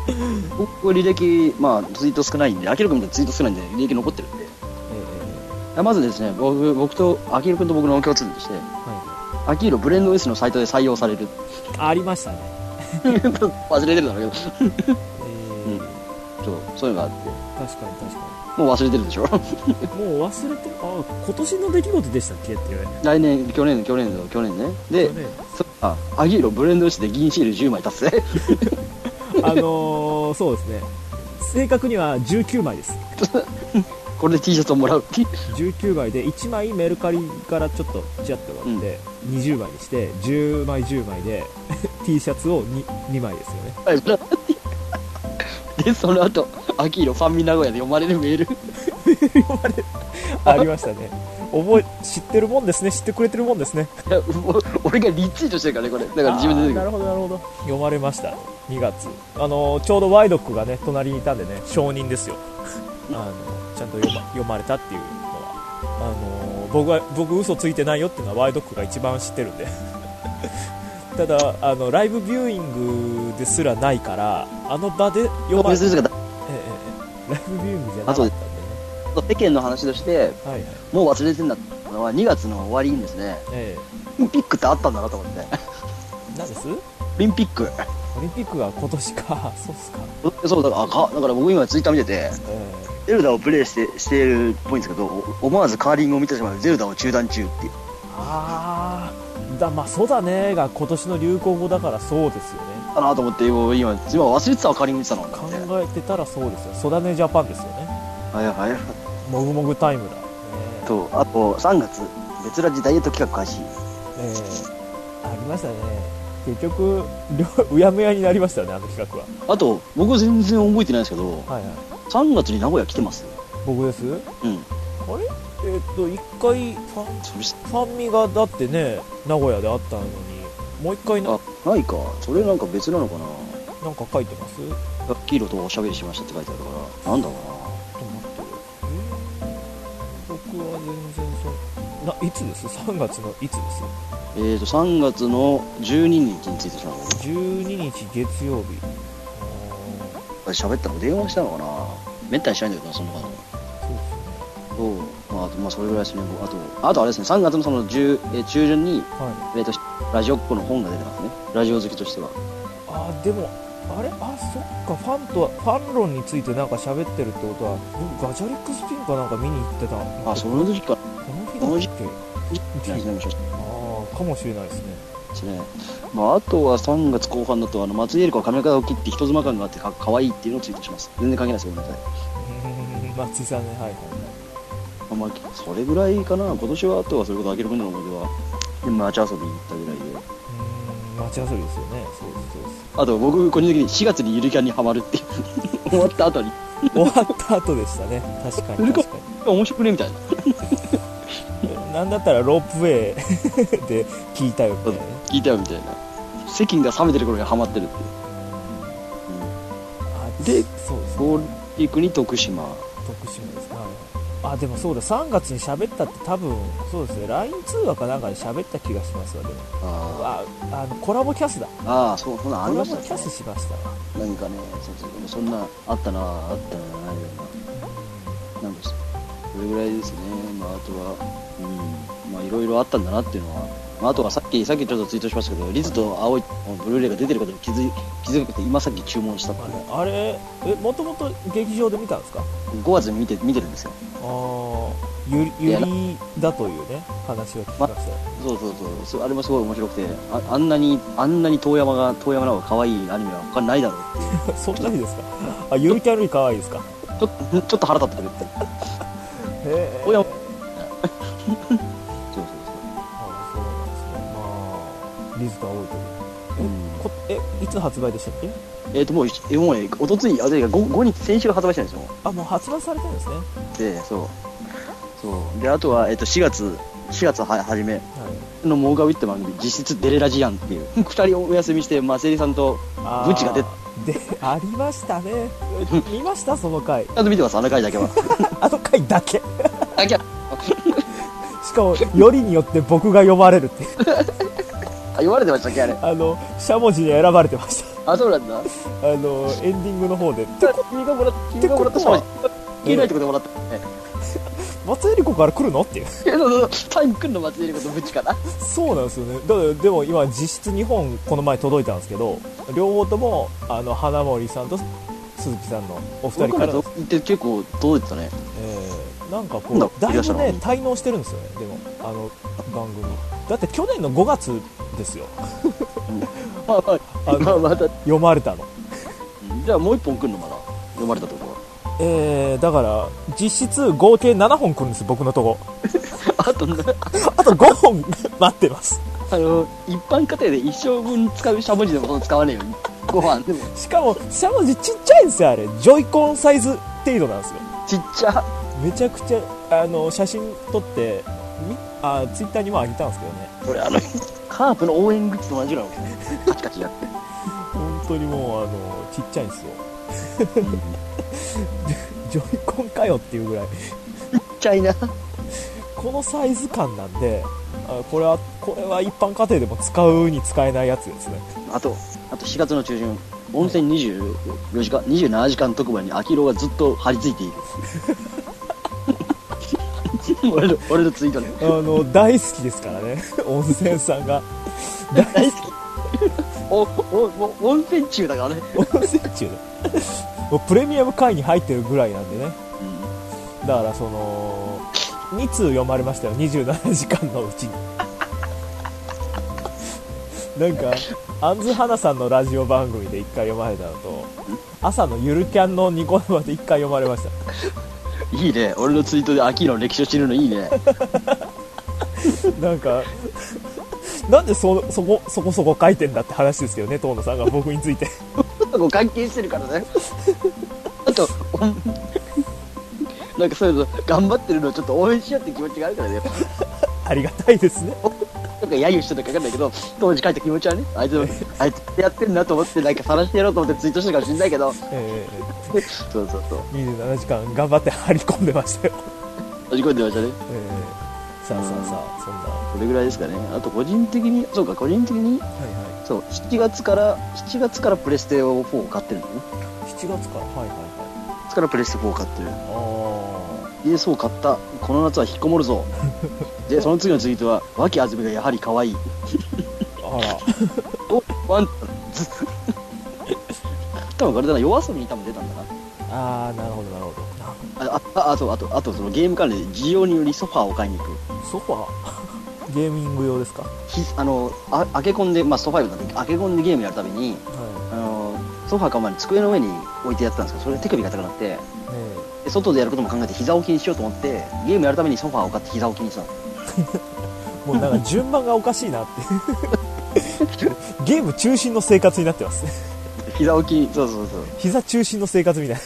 僕履歴、まあツイート少ないんで、アキロ君とツイート少ないんで履歴残ってるんで、えー、まずですね、僕僕とアキロ君と僕の共通点として、はい、アキロブレンド S のサイトで採用される。 ありましたね。 忘れてるだろうけど、えーうん、そうそういうのがあって、 確かに確かに。 もう忘れてるでしょ。もう忘れてる。あ、今年の出来事でしたっけっていう。 来年、去年、去年の去年ね。で、そあ、アギーロブレンドして銀シールじゅうまい達成。 あのー、そうですね。正確にはじゅうきゅうまいです。 これで T シャツをもらう。 じゅうきゅうまいでいちまいメルカリからちょっとチラッと割って、うん、にじゅうまいにしてじゅうまいじゅうまいでT シャツを 2, にまいですよね。はい。 でその後アキーロファンミ名古屋で読まれるメール読まれるありましたね。覚え知ってるもんですね。知ってくれてるもんですね。 いや俺がリツイートしてるからねこれ。だから自分で出てくる。 なるほどなるほど。読まれました。にがつあのちょうどワイドックがね隣にいたんでね承認ですよ。あのちゃんと読 ま, 読まれたっていうのはあの僕は僕嘘ついてないよっていうのはワイドックが一番知ってるんで。ただあのライブビューイングですらないからあの場で読まれた、ええええ、ライブビューイングじゃなかったんでね。 世間の話として、はいはい、もう忘れてんだったのはにがつの終わりにですね、ええ、オリンピックってあったんだなと思って。 何です？ オリンピックオリンピックが今年か。そうっすか。そうだからかだから僕今ツイッター見てて、ええ、ゼルダをプレイしてしているっぽいんですけど思わずカーリングを見てしまうゼルダを中断中っていう。 ああだまあそうだねが今年の流行語だからそうですよね。 だなと思って今今忘れてたわカーリング見てたの。 考えてたらそうですよ。ソダネジャパンですよね。 はいはい。 もぐもぐタイムだ。 えー、とあとさんがつ別ラジダイエット企画開始。 えー、ありましたね。結局うやむやになりましたねあの企画は。 あと僕全然覚えてないんですけど、はいはい、さんがつに名古屋来てます。 僕です。うん。あれえー、っといっかいファンファンミがだってね名古屋であったのにもういっかいなあないか。それなんか別なのかな。 なんか書いてます。 黄色とおしゃべりしましたって書いてあるからなんだろうな。 ちょっと待って、えー、僕は全然そないつです。さんがつのいつです。 えーとさんがつのじゅうににちについてしまう。 じゅうににち月曜日。 あ喋ったの電話したのかな。めったにしないんだけどなそんなの。そうですね。そうまあ、まあそれぐらいですね。あとあとあれですねさんがつのそのじゅうえ中旬に、はいえー、とラジオっ子の本が出てますね。ラジオ好きとしては。 あでもあれあそっかファンとファン論についてなんか喋ってるってことは僕ガチャリックスピンかなんか見に行ってた。 あその時か。 この日だっけ。ああかもしれないですね。 ですね。まああとはさんがつこう半だとあの松井絵里子は髪型を切って人妻感があってか可愛いっていうのをツイートします。全然関係ないですよごめんなさい。松井さんねはいはい。 まあ、それぐらいかな。今年はあとはそれこそあきらくんの思い出はで街遊びに行ったぐらいで。 うーん街遊びですよね。そうですそうです。 あと僕個人的にしがつにゆるキャンにハマるっていう終わった後に終わった後でしたね。確かに確かに面白くねみたいななんだったらロープウェイで聞いたよみたいな、ね、 聞いたよみたいな。世間が冷めてる頃にハマってるっていう、うん、でそうですね。ゴールデンウィークに徳島徳島ですね。あでもそうださんがつに喋ったって多分そうですね ライン 通話かなんかで喋った気がしますわ。でもああのコラボキャスだ。 ああそうそんなありましたね。 コラボキャスしましたわ。 何かねそうそうそんなあったなあったなあるようななんです。それぐらいですね。まああとはうんまあいろいろあったんだなっていうのは、まあ、あとはさっきさっきちょっとツイートしましたけどリズと青いブルーレイが出てることに気づ気づくって今さっき注文したっていう。 あれえもともと劇場で見たんですか。 ごがつに見て見てるんですよ。 ああゆりゆりだというね話を聞きました、ま、 そうそうそうあれもすごい面白くて あ, あんなにあんなに遠山が遠山の方が可愛いアニメは他にないだろうっていうそんなにですか。あゆりキャンより可愛いですか。 ちょちょっと腹立ってくるってへえ遠山そうそうそうあそうなんですね。まあリズと青いという、うん、こえいつ発売でしたっけ。 えっ、ー、ともうえもうねおとついあれが 5, 5日先週が発売したんですよ。 あもう発売されてるんですね。 でそうそうであとは、えー、としがつしがつは初めのモーガウィットマンで実質デレラジアンっていうふたりお休みしてマセリさんとブチが出てでありましたね。見ましたその回。 ちゃんと見てますあの回だけはあの回だけだけしかもよりによって僕が読まれるっていう言われてましたっけあれ。 あのしゃもじに選ばれてました。 あ、そうなんだ。 あのエンディングの方で君がもらった君がもらったしゃもじ聞いないってことでもらったね。 松江里子から来るのっていう。 そうそうそうタイム来るの松江里子とブチかな。 そうなんですよね。だからでも今実質にほんこの前届いたんですけど、両方ともあの花森さんと鈴木さんのお二人からって結構届いてたね。 えー、なんかこうだいぶね滞納してるんですよね。でもあの番組だって去年のごがつですよ。 まあまああのまた読まれたの。 じゃあもう一本来るのまだ読まれたところ。 えー、だから実質合計ななほん来るんです僕のとこ。 あとなあとごほん待ってます。 あの一般家庭で一生分使うしゃもじでも使わねえよご飯でも。 しかもしゃもじちっちゃいんですよあれ。ジョイコンサイズ程度なんですよ。 ちっちゃ。 めちゃくちゃあの写真撮ってみあツイッターにも上げたんですけどね。 これあのカープの応援グッズと同じぐらいカチカチやって本当にもうあのちっちゃいんですよ。ジョイコンかよっていうぐらいちっちゃいな。 このサイズ感なんで、あこれはこれは一般家庭でも使うに使えないやつですね。 あとあとしがつの中旬温泉にじゅうよじかんにじゅうななじかん特番に秋色がずっと張り付いている。俺の俺のツイートね。 あの大好きですからね。温泉さんが大好き。おお温泉中だからね。 温泉中だ。もうプレミアム会に入ってるぐらいなんでね、うん、だからそのに通読まれましたよにじゅうななじかんのうちに。なんかアンズハナさんのラジオ番組でいっかい読まれたのと、朝のゆるキャンのニコ生でいっかい読まれました。 いいね、俺のツイートで秋の歴史を知るのいいね。 なんかなんで そ, そ, こそこそこ書いてんだって話ですけどね、遠野さんが僕について。 こう関係してるからね。あとなんかそういうの頑張ってるのをちょっと応援しようって気持ちがあるからね。 ありがたいですね。 なんか揶揄してたか分かんないけど、当時書いた気持ちはね、あいつあいつやってるなと思ってなんか晒してやろうと思ってツイートしたかもしれないけど、えー、そうそうそうにじゅうななじかん頑張って張り込んでましたよ。 張り込んでましたね。 えー、さあさあさあ、そんなこれぐらいですかね。あと個人的にそうか個人的に、はいはい、そうしちがつからしちがつからプレステをフォーを買ってるのね。 しちがつからはいはいはい。 しちがつからプレステフォーを買ってる。ああ。でそう買った。この夏は引っこもるぞ。でその次のツイートは脇あずみがやはり可愛い。 あら。 おワン多分これだな、夜遊びに多分出たんだな。 ああなるほどなるほど。 あああとあとあとそのゲーム関連で需要によりソファーを買いに行く。 ソファーゲーミング用ですか。 ひあのあアケコンでまあソファイブなんでアケコンでゲームやるたびに、はい、あのソファー買う前に机の上に置いてやってたんですけど、それで手首が痛くなって、で外でやることも考えて膝置きにしようと思ってゲームやるためにソファーを買って膝置きにしたの。 もうなんか順番がおかしいなって。ゲーム中心の生活になってますね。 膝置き、そうそうそう、 膝中心の生活みたいな。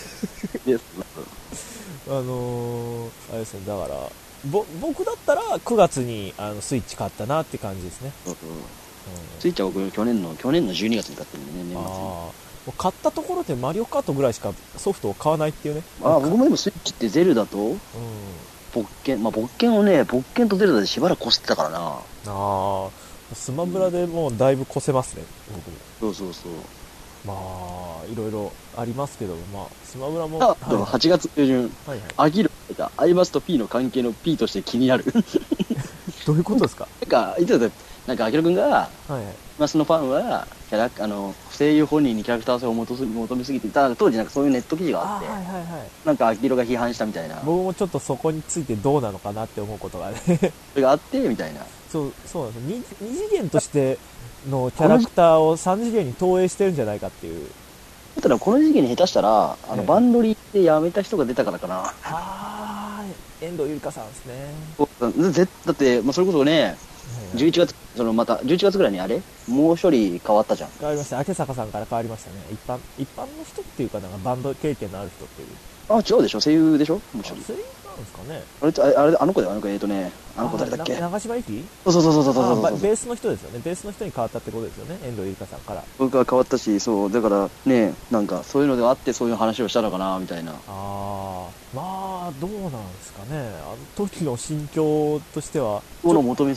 あのー、あれですね、だからぼ僕だったらくがつにあのスイッチ買ったなって感じですね。そうそう、うん、 スイッチは僕去年の去年のじゅうにがつに買ってるんでね、年末に。あもう買ったところでマリオカートぐらいしかソフトを買わないっていうね。 あ僕もでもスイッチってゼルダと、うん、勃剣、まあ勃剣をね勃剣とゼルダでしばらく越してたからな。ああスマブラでもうだいぶ越せますね、 僕も。そうそうそう、 まあいろいろありますけど、まあスマブラもあ、はい、はちがつ中旬、はいはい、アギルがアイマスと P の関係の P として気になる。 どういうことですか。 なんかいつだってなんかアギル君が、はいはい、マスのファンはキャラあの声優本人にキャラクター性を求めすぎていた当時なんかそういうネット記事があって、あ、はいはいはい、なんかアギルが批判したみたいな。 僕もちょっとそこについてどうなのかなって思うことがね。 それがあってみたいな。 そうそうなんです。に二次元としてのキャラクターをさん次元に投影してるんじゃないかっていう。 だったらこの時期に下手したらあの、ええ、バンドリで辞めた人が出たからかな。ああ遠藤ゆりかさんですね。 だって、まあ、それこそねじゅういちがつそのまたじゅういちがつぐらいにあれもう処理変わったじゃん。 変わりました。明坂さんから変わりましたね。一般一般の人っていうかなんかバンド経験のある人っていう。 あ違うでしょ、声優でしょ。もう処理声優なんですかね。 あれあれあの子だよ、あの子えっ、ー、とねあの子誰だっけ。 長島由紀。 そうそうそうそうそうそうそう。 ベースの人ですよね。ベースの人に変わったってことですよね、遠藤ゆりかさんから。 僕は変わったし、そうだからねなんかそういうのであってそういう話をしたのかなみたいな。ああまあどうなんですかね。あの時の心境としてはこの求めすぎ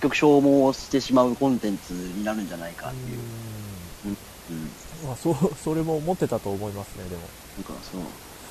局消耗してしまうコンテンツになるんじゃないかっていう。うん。 うん。まあ、そ、それも思ってたと思いますね、でも。 なんかそう、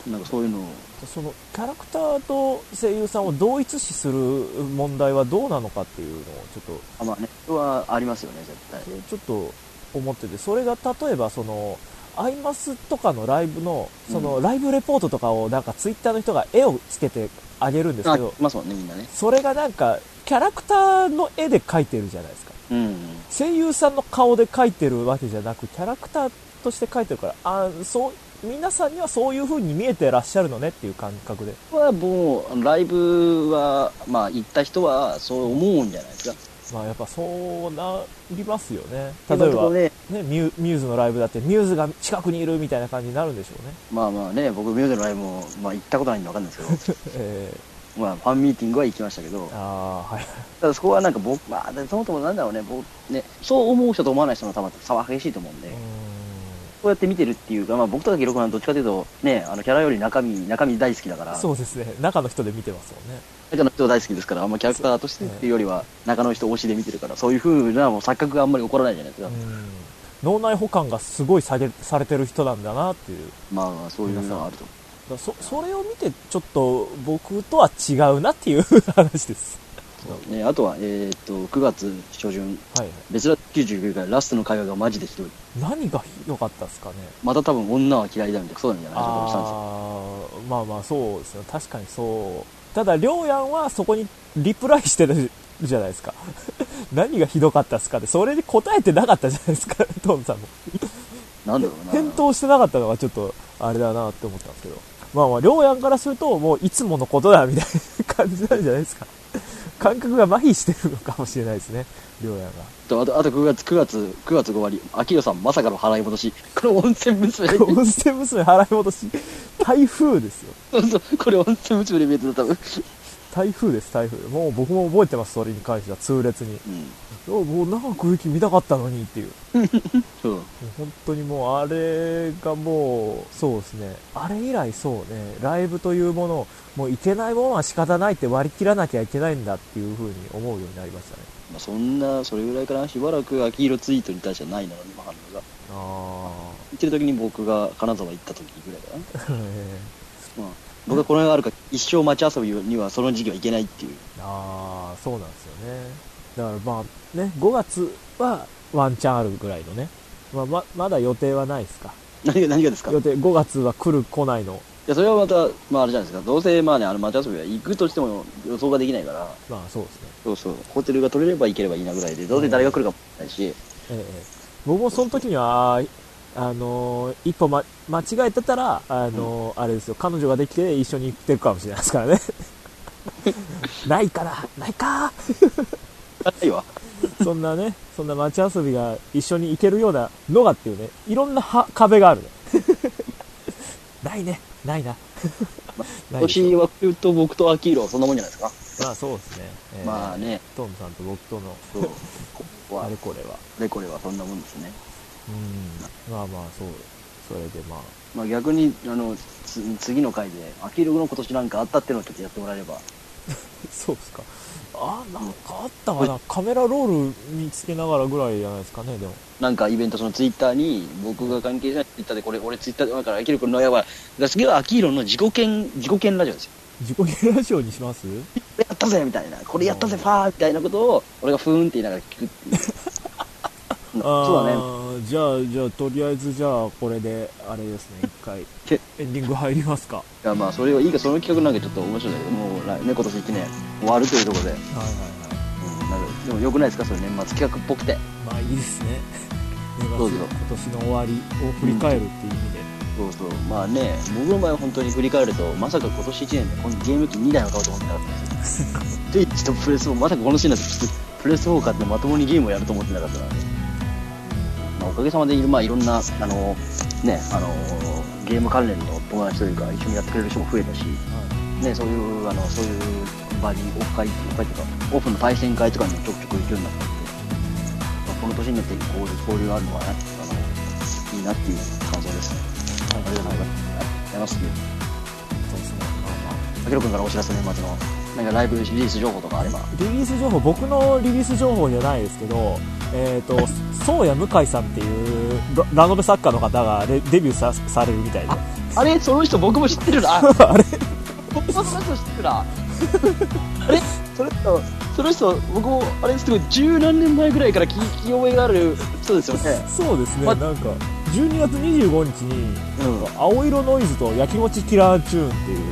なんかそういうのを。 その、キャラクターと声優さんを同一視する問題はどうなのかっていうのをちょっと。 あ、まあね、それはありますよね、絶対。 それちょっと思ってて、それが例えばその、アイマスとかのライブの、その、ライブレポートとかをなんかツイッターの人が絵をつけてあげるんですけど、 あ、ますもんね、みんなね。 それがなんか、キャラクターの絵で描いてるじゃないですか。 うん。 声優さんの顔で描いてるわけじゃなく、キャラクターとして描いてるから、あ、そう、皆さんにはそういう風に見えてらっしゃるのねっていう感覚で。 はもう、ライブは、まあ、行った人はそう思うんじゃないですか。 まあやっぱそうなりますよね。例えば、ね、ミュ、ミューズのライブだってミューズが近くにいるみたいな感じになるんでしょうね。 まあまあね、僕ミューズのライブも、まあ、行ったことないんで分かんないですけど、 えー、まあファンミーティングは行きましたけど、 あ、はい、 ただそこはなんか僕、まあ、そもそもなんだろうね、僕ね、そう思う人と思わない人の多分差は激しいと思うんで、うん、こうやって見てるっていうか、まあ、僕とか記録はどっちかというと、ね、あのキャラより中身、中身大好きだから。 そうですね、中の人で見てますもんね。 中の人大好きですから、あんまキャラクターとしてっていうよりは、中の人推しで見てるから、そういう風なもう錯覚があんまり起こらないじゃないですか。 うん、脳内保管がすごい下げされてる人なんだなっていう。 まあ、そういうのがあると。 そ, それを見てちょっと僕とは違うなっていう話です。 そうね、あとは、えー、っとくがつ初旬、はい、別ラきゅうじゅうきゅうかいラストの会話がマジでひどい。 何がひどかったですかね。 また多分女は嫌いだみたいなそうなんじゃないですか。 あまあまあそうですね、確かにそう。ただりょうやんはそこにリプライしてるじゃないですか。何がひどかったですかって、それに答えてなかったじゃないですか、トムさんも。 なんだろうな、 返答してなかったのがちょっとあれだなって思ったんですけど、まあまありょうやんからするともういつものことだみたいな感じなんじゃないですか。感覚が麻痺してるのかもしれないですね、りょうやんが。 とあとあとくがつくがつくがつ終わり、あきろさんまさかの払い戻し、これ温泉娘温泉娘払い戻し、台風ですよ。 そうそう、これ温泉娘で見えてた多分。 台風です、台風。もう僕も覚えてます、それに関しては痛烈に。うん、もう長く雪見たかったのにっていう。そう。本当にもうあれがもう、そうですね。あれ以来そうね、ライブというものを、もういけないものは仕方ないって割り切らなきゃいけないんだっていう風に思うようになりましたね。 まあそんな、それぐらいからしばらく秋色ツイートに対してはないのに、今反応が。ああ。言ってる時に僕が金沢行った時ぐらいかな。まあ僕はこの辺があるから一生街遊びにはその時期はいけないっていう。 ああ、そうなんですよね。だからまあね、ごがつはワンチャンあるぐらいのね。まあ、ままだ予定はないですか。 何が何がですか。 予定ごがつは来る来ないの。 いやそれはまたまああれじゃないですか。どうせまあね、あの街遊びは行くとしても予想ができないから。 まあそうですね。 そうそう、ホテルが取れれば行ければいいなぐらいで、どうせ誰が来るかもないし。ええええ、僕もその時にはあのー、一歩、ま、間違えてたら、あのーうん、あれですよ、彼女ができて一緒に行ってるかもしれないですからね。ないかなないかないわ。そんなね、そんな街遊びが一緒に行けるようなのがっていうね、いろんなは壁があるね。ないね、ないな。 今年は言うと僕とアキーロはそんなもんじゃないですか。 まあそうですね。 えー、まあね。 トムさんと僕との、あれこれは。 あれこれはそんなもんですね。 うん、まあまあそう、それでまあ、 まあ逆にあの次の回でアキーロの今年なんかあったっていうのをちょっとやってもらえれば。 そうですか。あ、なんかあったかな、うん、カメラロール見つけながらぐらいじゃないですかね。でもなんかイベント、そのツイッターに僕が関係者にツイッターでこれ俺ツイッターでだからアキーロ君のやばい、次はアキーロの自己研自己研ラジオですよ。 自己研ラジオにします？ やったぜみたいな、これやったぜファーみたいなことを俺がフーンって言いながら聞くっていう。 そうだね。じゃあじゃあとりあえずじゃあこれであれですね、一回エンディング入りますか。 いやまあそれはいいか、その企画なんかちょっと面白い。もうね、今年いちねん終わるというところで、はいはいはい、うん、なんかでも良くないですか、それ年末企画っぽくて。 まあいいですね。年末、今年の終わりを振り返るっていう意味で、 うん、そうそう、まあね、僕の場合は本当に振り返るとまさか今年いちねんでこのゲーム機にだいを買おうと思ってなかったんですよ。スイッチとプレスをまさかこのシーンだとプレスフォー買ってまともにゲームをやると思ってなかったので、まあ、おかげさまで、まあ、いろんなあの、ね、あのゲーム関連の友達というか一緒にやってくれる人も増えたし、はいね、そういうあのそういう場にオフ会、オフ会というかオフの対戦会とかにもちょくちょく行くようになっていて、まあ、この年になって交流、交流があるのは、ね、あのいいなっていう感想です。はい、ありがとうございます。そうですね。まあまあ、あきろくんからお知らせ、年末の。 なんかライブリリース情報とかあれば。 リリース情報、僕のリリース情報じゃないですけど、えっ、ー、と宗谷向井さんっていうラノベ作家の方がデビュー さ, されるみたいで。あ, あれその人僕も知ってるな。あれ僕もその人知ってるな。あれその人その人僕もあれすごい十何年前ぐらいから聞き覚えがある人ですよね。 そうですね、ま、なんかじゅうにがつにじゅうごにちに、うん、青色ノイズと焼きもちキラーチューンっていう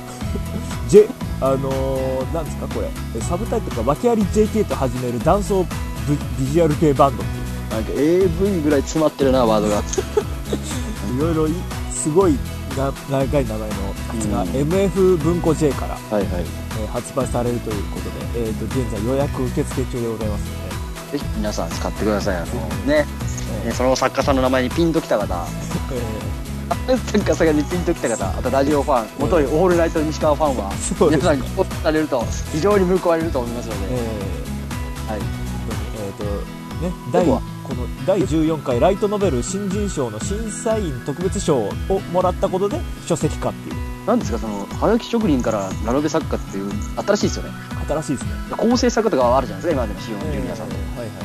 J あのー、なんですかこれサブタイトルが訳あり ジェーケー と始めるダンスビジュアル系バンドっていう、 なんか エーブイ ぐらい詰まってるなワードが。 いろいろすごいな長い名前のやつが、うん、エムエフ 文庫 J から、はいはいえー、発売されるということで、えー、と現在予約受付中でございますので、 ぜひ皆さん使ってください。あの、ねえー、その作家さんの名前にピンときた方、えー、作家さんにピンときた方、あとラジオファン、もといオールナイト西川ファンは、皆さんご応募されると非常に報われると思いますので、えー、はい、 えーとね、第このだいじゅうよんかいライトノベル新人賞の審査員特別賞をもらったことで書籍化っていう。 なんですかそのはがき職人からラノベ作家っていう新しいですよね。 新しいですね。 構成作家とかあるじゃないですか今までのシオンジュニアさんの、えーはいはい、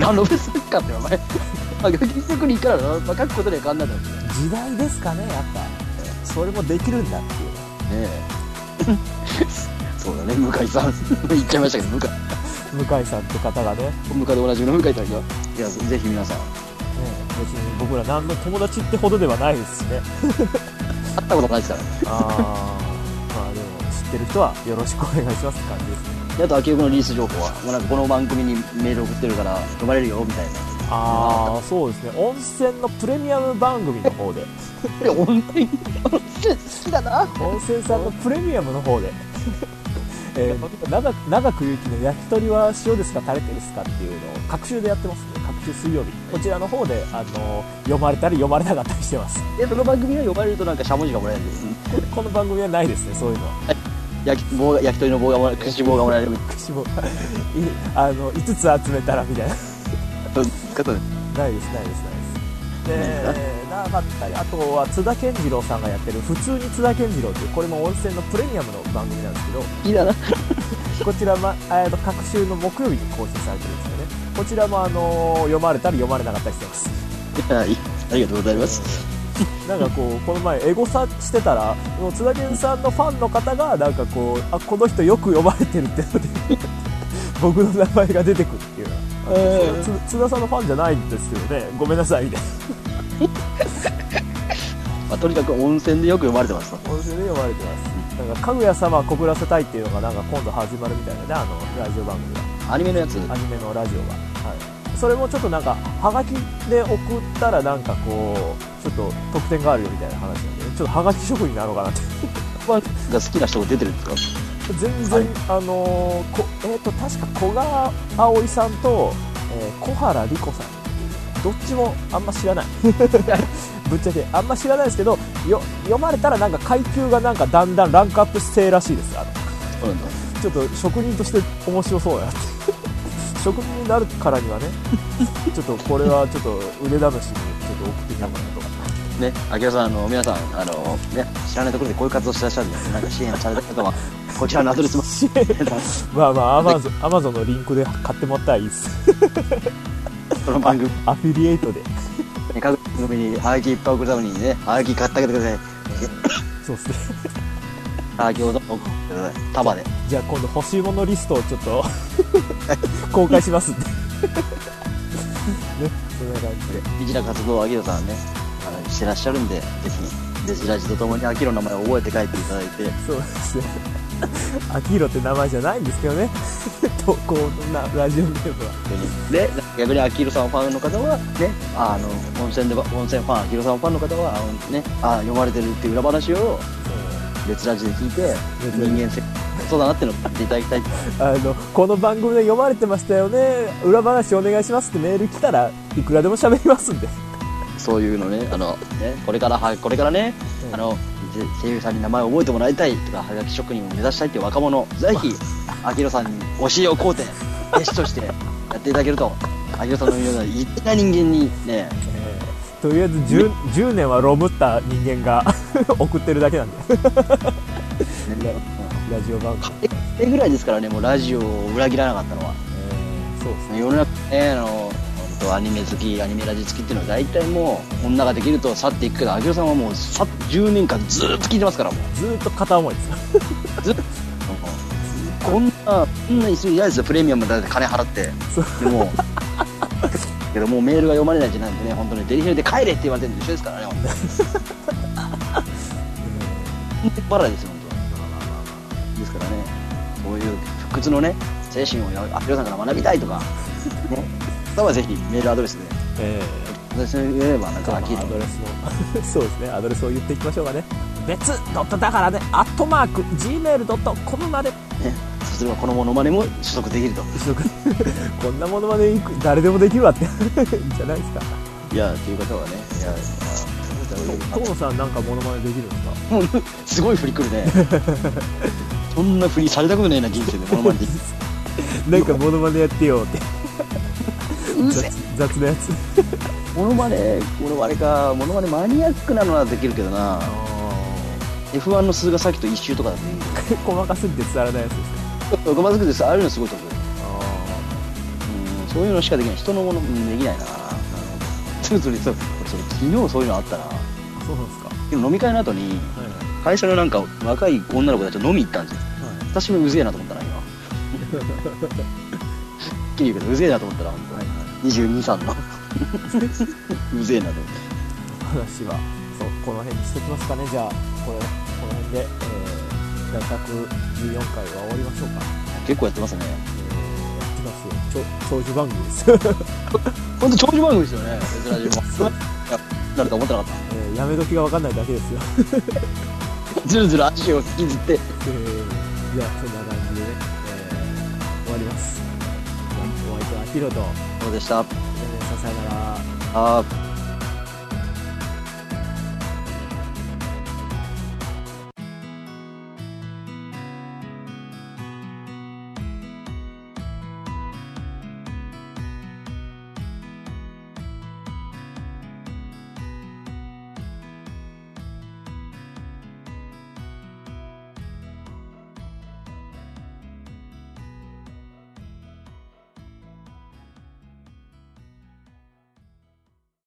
ラノベ作家ってお前はがき職人からラノベ書くことで変わんないだろう。 時代ですかねやっぱ、えー、それもできるんだっていうねえそうだね向井さん言っちゃいましたけど向井向井さんって方がね、 向井で同じの向井さんが、いやぜひ皆さん、ね、 別に僕ら何の友達ってほどではないですしね会ったことないですからね。 あまあでも知ってる人はよろしくお願いしますって感じですね。 であと秋葉のリリース情報はもうなんかこの番組にメール送ってるから呼ばれるよみたいな。 ああそうですね、温泉のプレミアム番組の方で温泉温泉好きだな。 温泉さんのプレミアムの方でえー、長, 長くゆきの焼き鳥は塩ですかタレですかっていうのを各週でやってますね。各週水曜日こちらの方で、あのー、読まれたり読まれなかったりしてます。 でその番組は読まれるとなんかしゃもじがもらえるんです、ね、 この番組はないですねそういうのは。 焼き棒焼き鳥の棒がもらえる、串棒がもらえる串棒あのいつつ集めたらみたいなないですないですないですでなかったり、あとは津田健次郎さんがやってる普通に津田健次郎っていうこれも温泉のプレミアムの番組なんですけどいいだなこちら、ま、えーと各週の木曜日に更新されてるんですよね。こちらも、あのー、読まれたり読まれなかったりしてます。 はい、ありがとうございます。 なんかこうこの前エゴサしてたら津田健さんのファンの方がなんかこうあこの人よく読まれてるってので僕の名前が出てくるっていうのは、えー、津田さんのファンじゃないんですけどねごめんなさいみたいなまあ、とにかく温泉でよく読まれてます。 温泉で読まれてます。なんかかぐや様を告らせたいっていうのがなんか今度始まるみたいなね、あのラジオ番組がアニメのやつアニメのラジオが、はい、それもちょっとなんかはがきで送ったらなんかこうちょっと得点があるよみたいな話なんで、ね、ちょっとはがき職人になろうかなってが好きな人が出てるんですか。 全然、はい、あのー、こえーと確か古賀葵さんと、えー、小原莉子さんどっちもあんま知らないぶっちゃけあんま知らないですけどよ読まれたらなんか階級がなんかだんだんランクアップしてらしいです。あのそうなんだ。ちょっと職人として面白そうやって職人になるからにはねちょっとこれはちょっと腕試しにちょっと送ってみようかなとかね。あきらさん、あの皆さんあの、ね、知らないところでこういう活動してらっしゃるんでなんか支援された方はこちらのアドレスもまあまあアマゾン、アマゾンのリンクで買ってもらったらいいですこの番組アフィリエイトで各番組にハガキいっぱい送るためにねハガキ買ってあげてくださいそうっすねハガキを送ってください束で。 じゃあ今度欲しいものリストをちょっと公開しますんでね、そんな感じでビジな活動をあきらさんねあのしてらっしゃるんでぜひデジラジとともにあきらの名前を覚えて帰っていただいて。 そうですねアキロって名前じゃないんですけどね投稿のなラジオネームはで逆にアキロさんファンの方はねあの温泉で温泉ファンアキロさんファンの方はねあ読まれてるっていう裏話を別ラジで聞いて人間性そうだなってのを聞いていただきたいあのこの番組で読まれてましたよね裏話お願いしますってメール来たらいくらでも喋りますんでそういうのねあのねこれからはこれからね、うん、あの声優さんに名前を覚えてもらいたいとかはがき職人を目指したいっていう若者ぜひあきろさんに教えを請うて弟子としてやっていただけるとあきろさんのような一定な人間にね、えー、とりあえず 10, じゅうねんはロムった人間が送ってるだけなんで、ね、 ラジオ番組えぐらいですからね、もうラジオを裏切らなかったのは、 えー、そうですね。 世の中ね、あの本当アニメ好き、アニメラジ好きっていうのは大体もう女ができると去っていくけど、明夫さんはもうさじゅうねんかんずーっと聞いてますから、もうずーっと片思いですよずっとこんなこんな嫌ですよ、プレミアムだって金払って。でもけどもうメールが読まれない時なんでね、本当にデリヘルで帰れって言われてるのと一緒ですからね、本当にバラですよ、本当に。ですからね、そういう不屈のね、精神を明夫さんから学びたいとか、ね、方はぜひメールアドレスで、えー、私に言えばなんか、 アドレスのそうですね、アドレスを言っていきましょうかね。別ドットだからね、アットマーク ジーメールドットコム まで、ね、 そうすればこのモノマネも取得できると。 取得こんなモノマネ誰でもできるわってじゃないですか。 いやという方はね、いや河野さんなんかモノマネできるんですか？ すごい振りくるねそんな振りされたことないな、人生でモノマネできるなんかモノマネやってよって雑, 雑なやつモノマネモノマネか、モノマネマニアックなのはできるけどな。エフワン の鈴がさっきと一周とかだといい細かすぎて伝わらないやつですね。 細かすぎてああいうのすごい得意。そういうのしかできない、人のものできないな。なるほど。そうそうそう、昨日そういうのあったな。 そうなんですか。 今飲み会の後に、はいはい、会社のなんか若い女の子たちと飲み行ったんですよ、はい、私もうぜえなと思ったな今はっきり言うけどうぜえなと思ったら本当、はいはい、にじゅうに、さんのうぜえなと思って話はそうこの辺にしときますかね。じゃあこれこの辺で、えー、だいひゃくじゅうよんかいは終わりましょうか。 結構やってますね。 やってますよ。長寿番組です本当長寿番組ですよね。珍しいなると思ってなかった、 えー、やめ時が分かんないだけですよずるずる足を引きずって、えー、 じゃあそんな感じでね、えー、終わります。お相手はヒロとそうでした。 えー、さよなら。 あー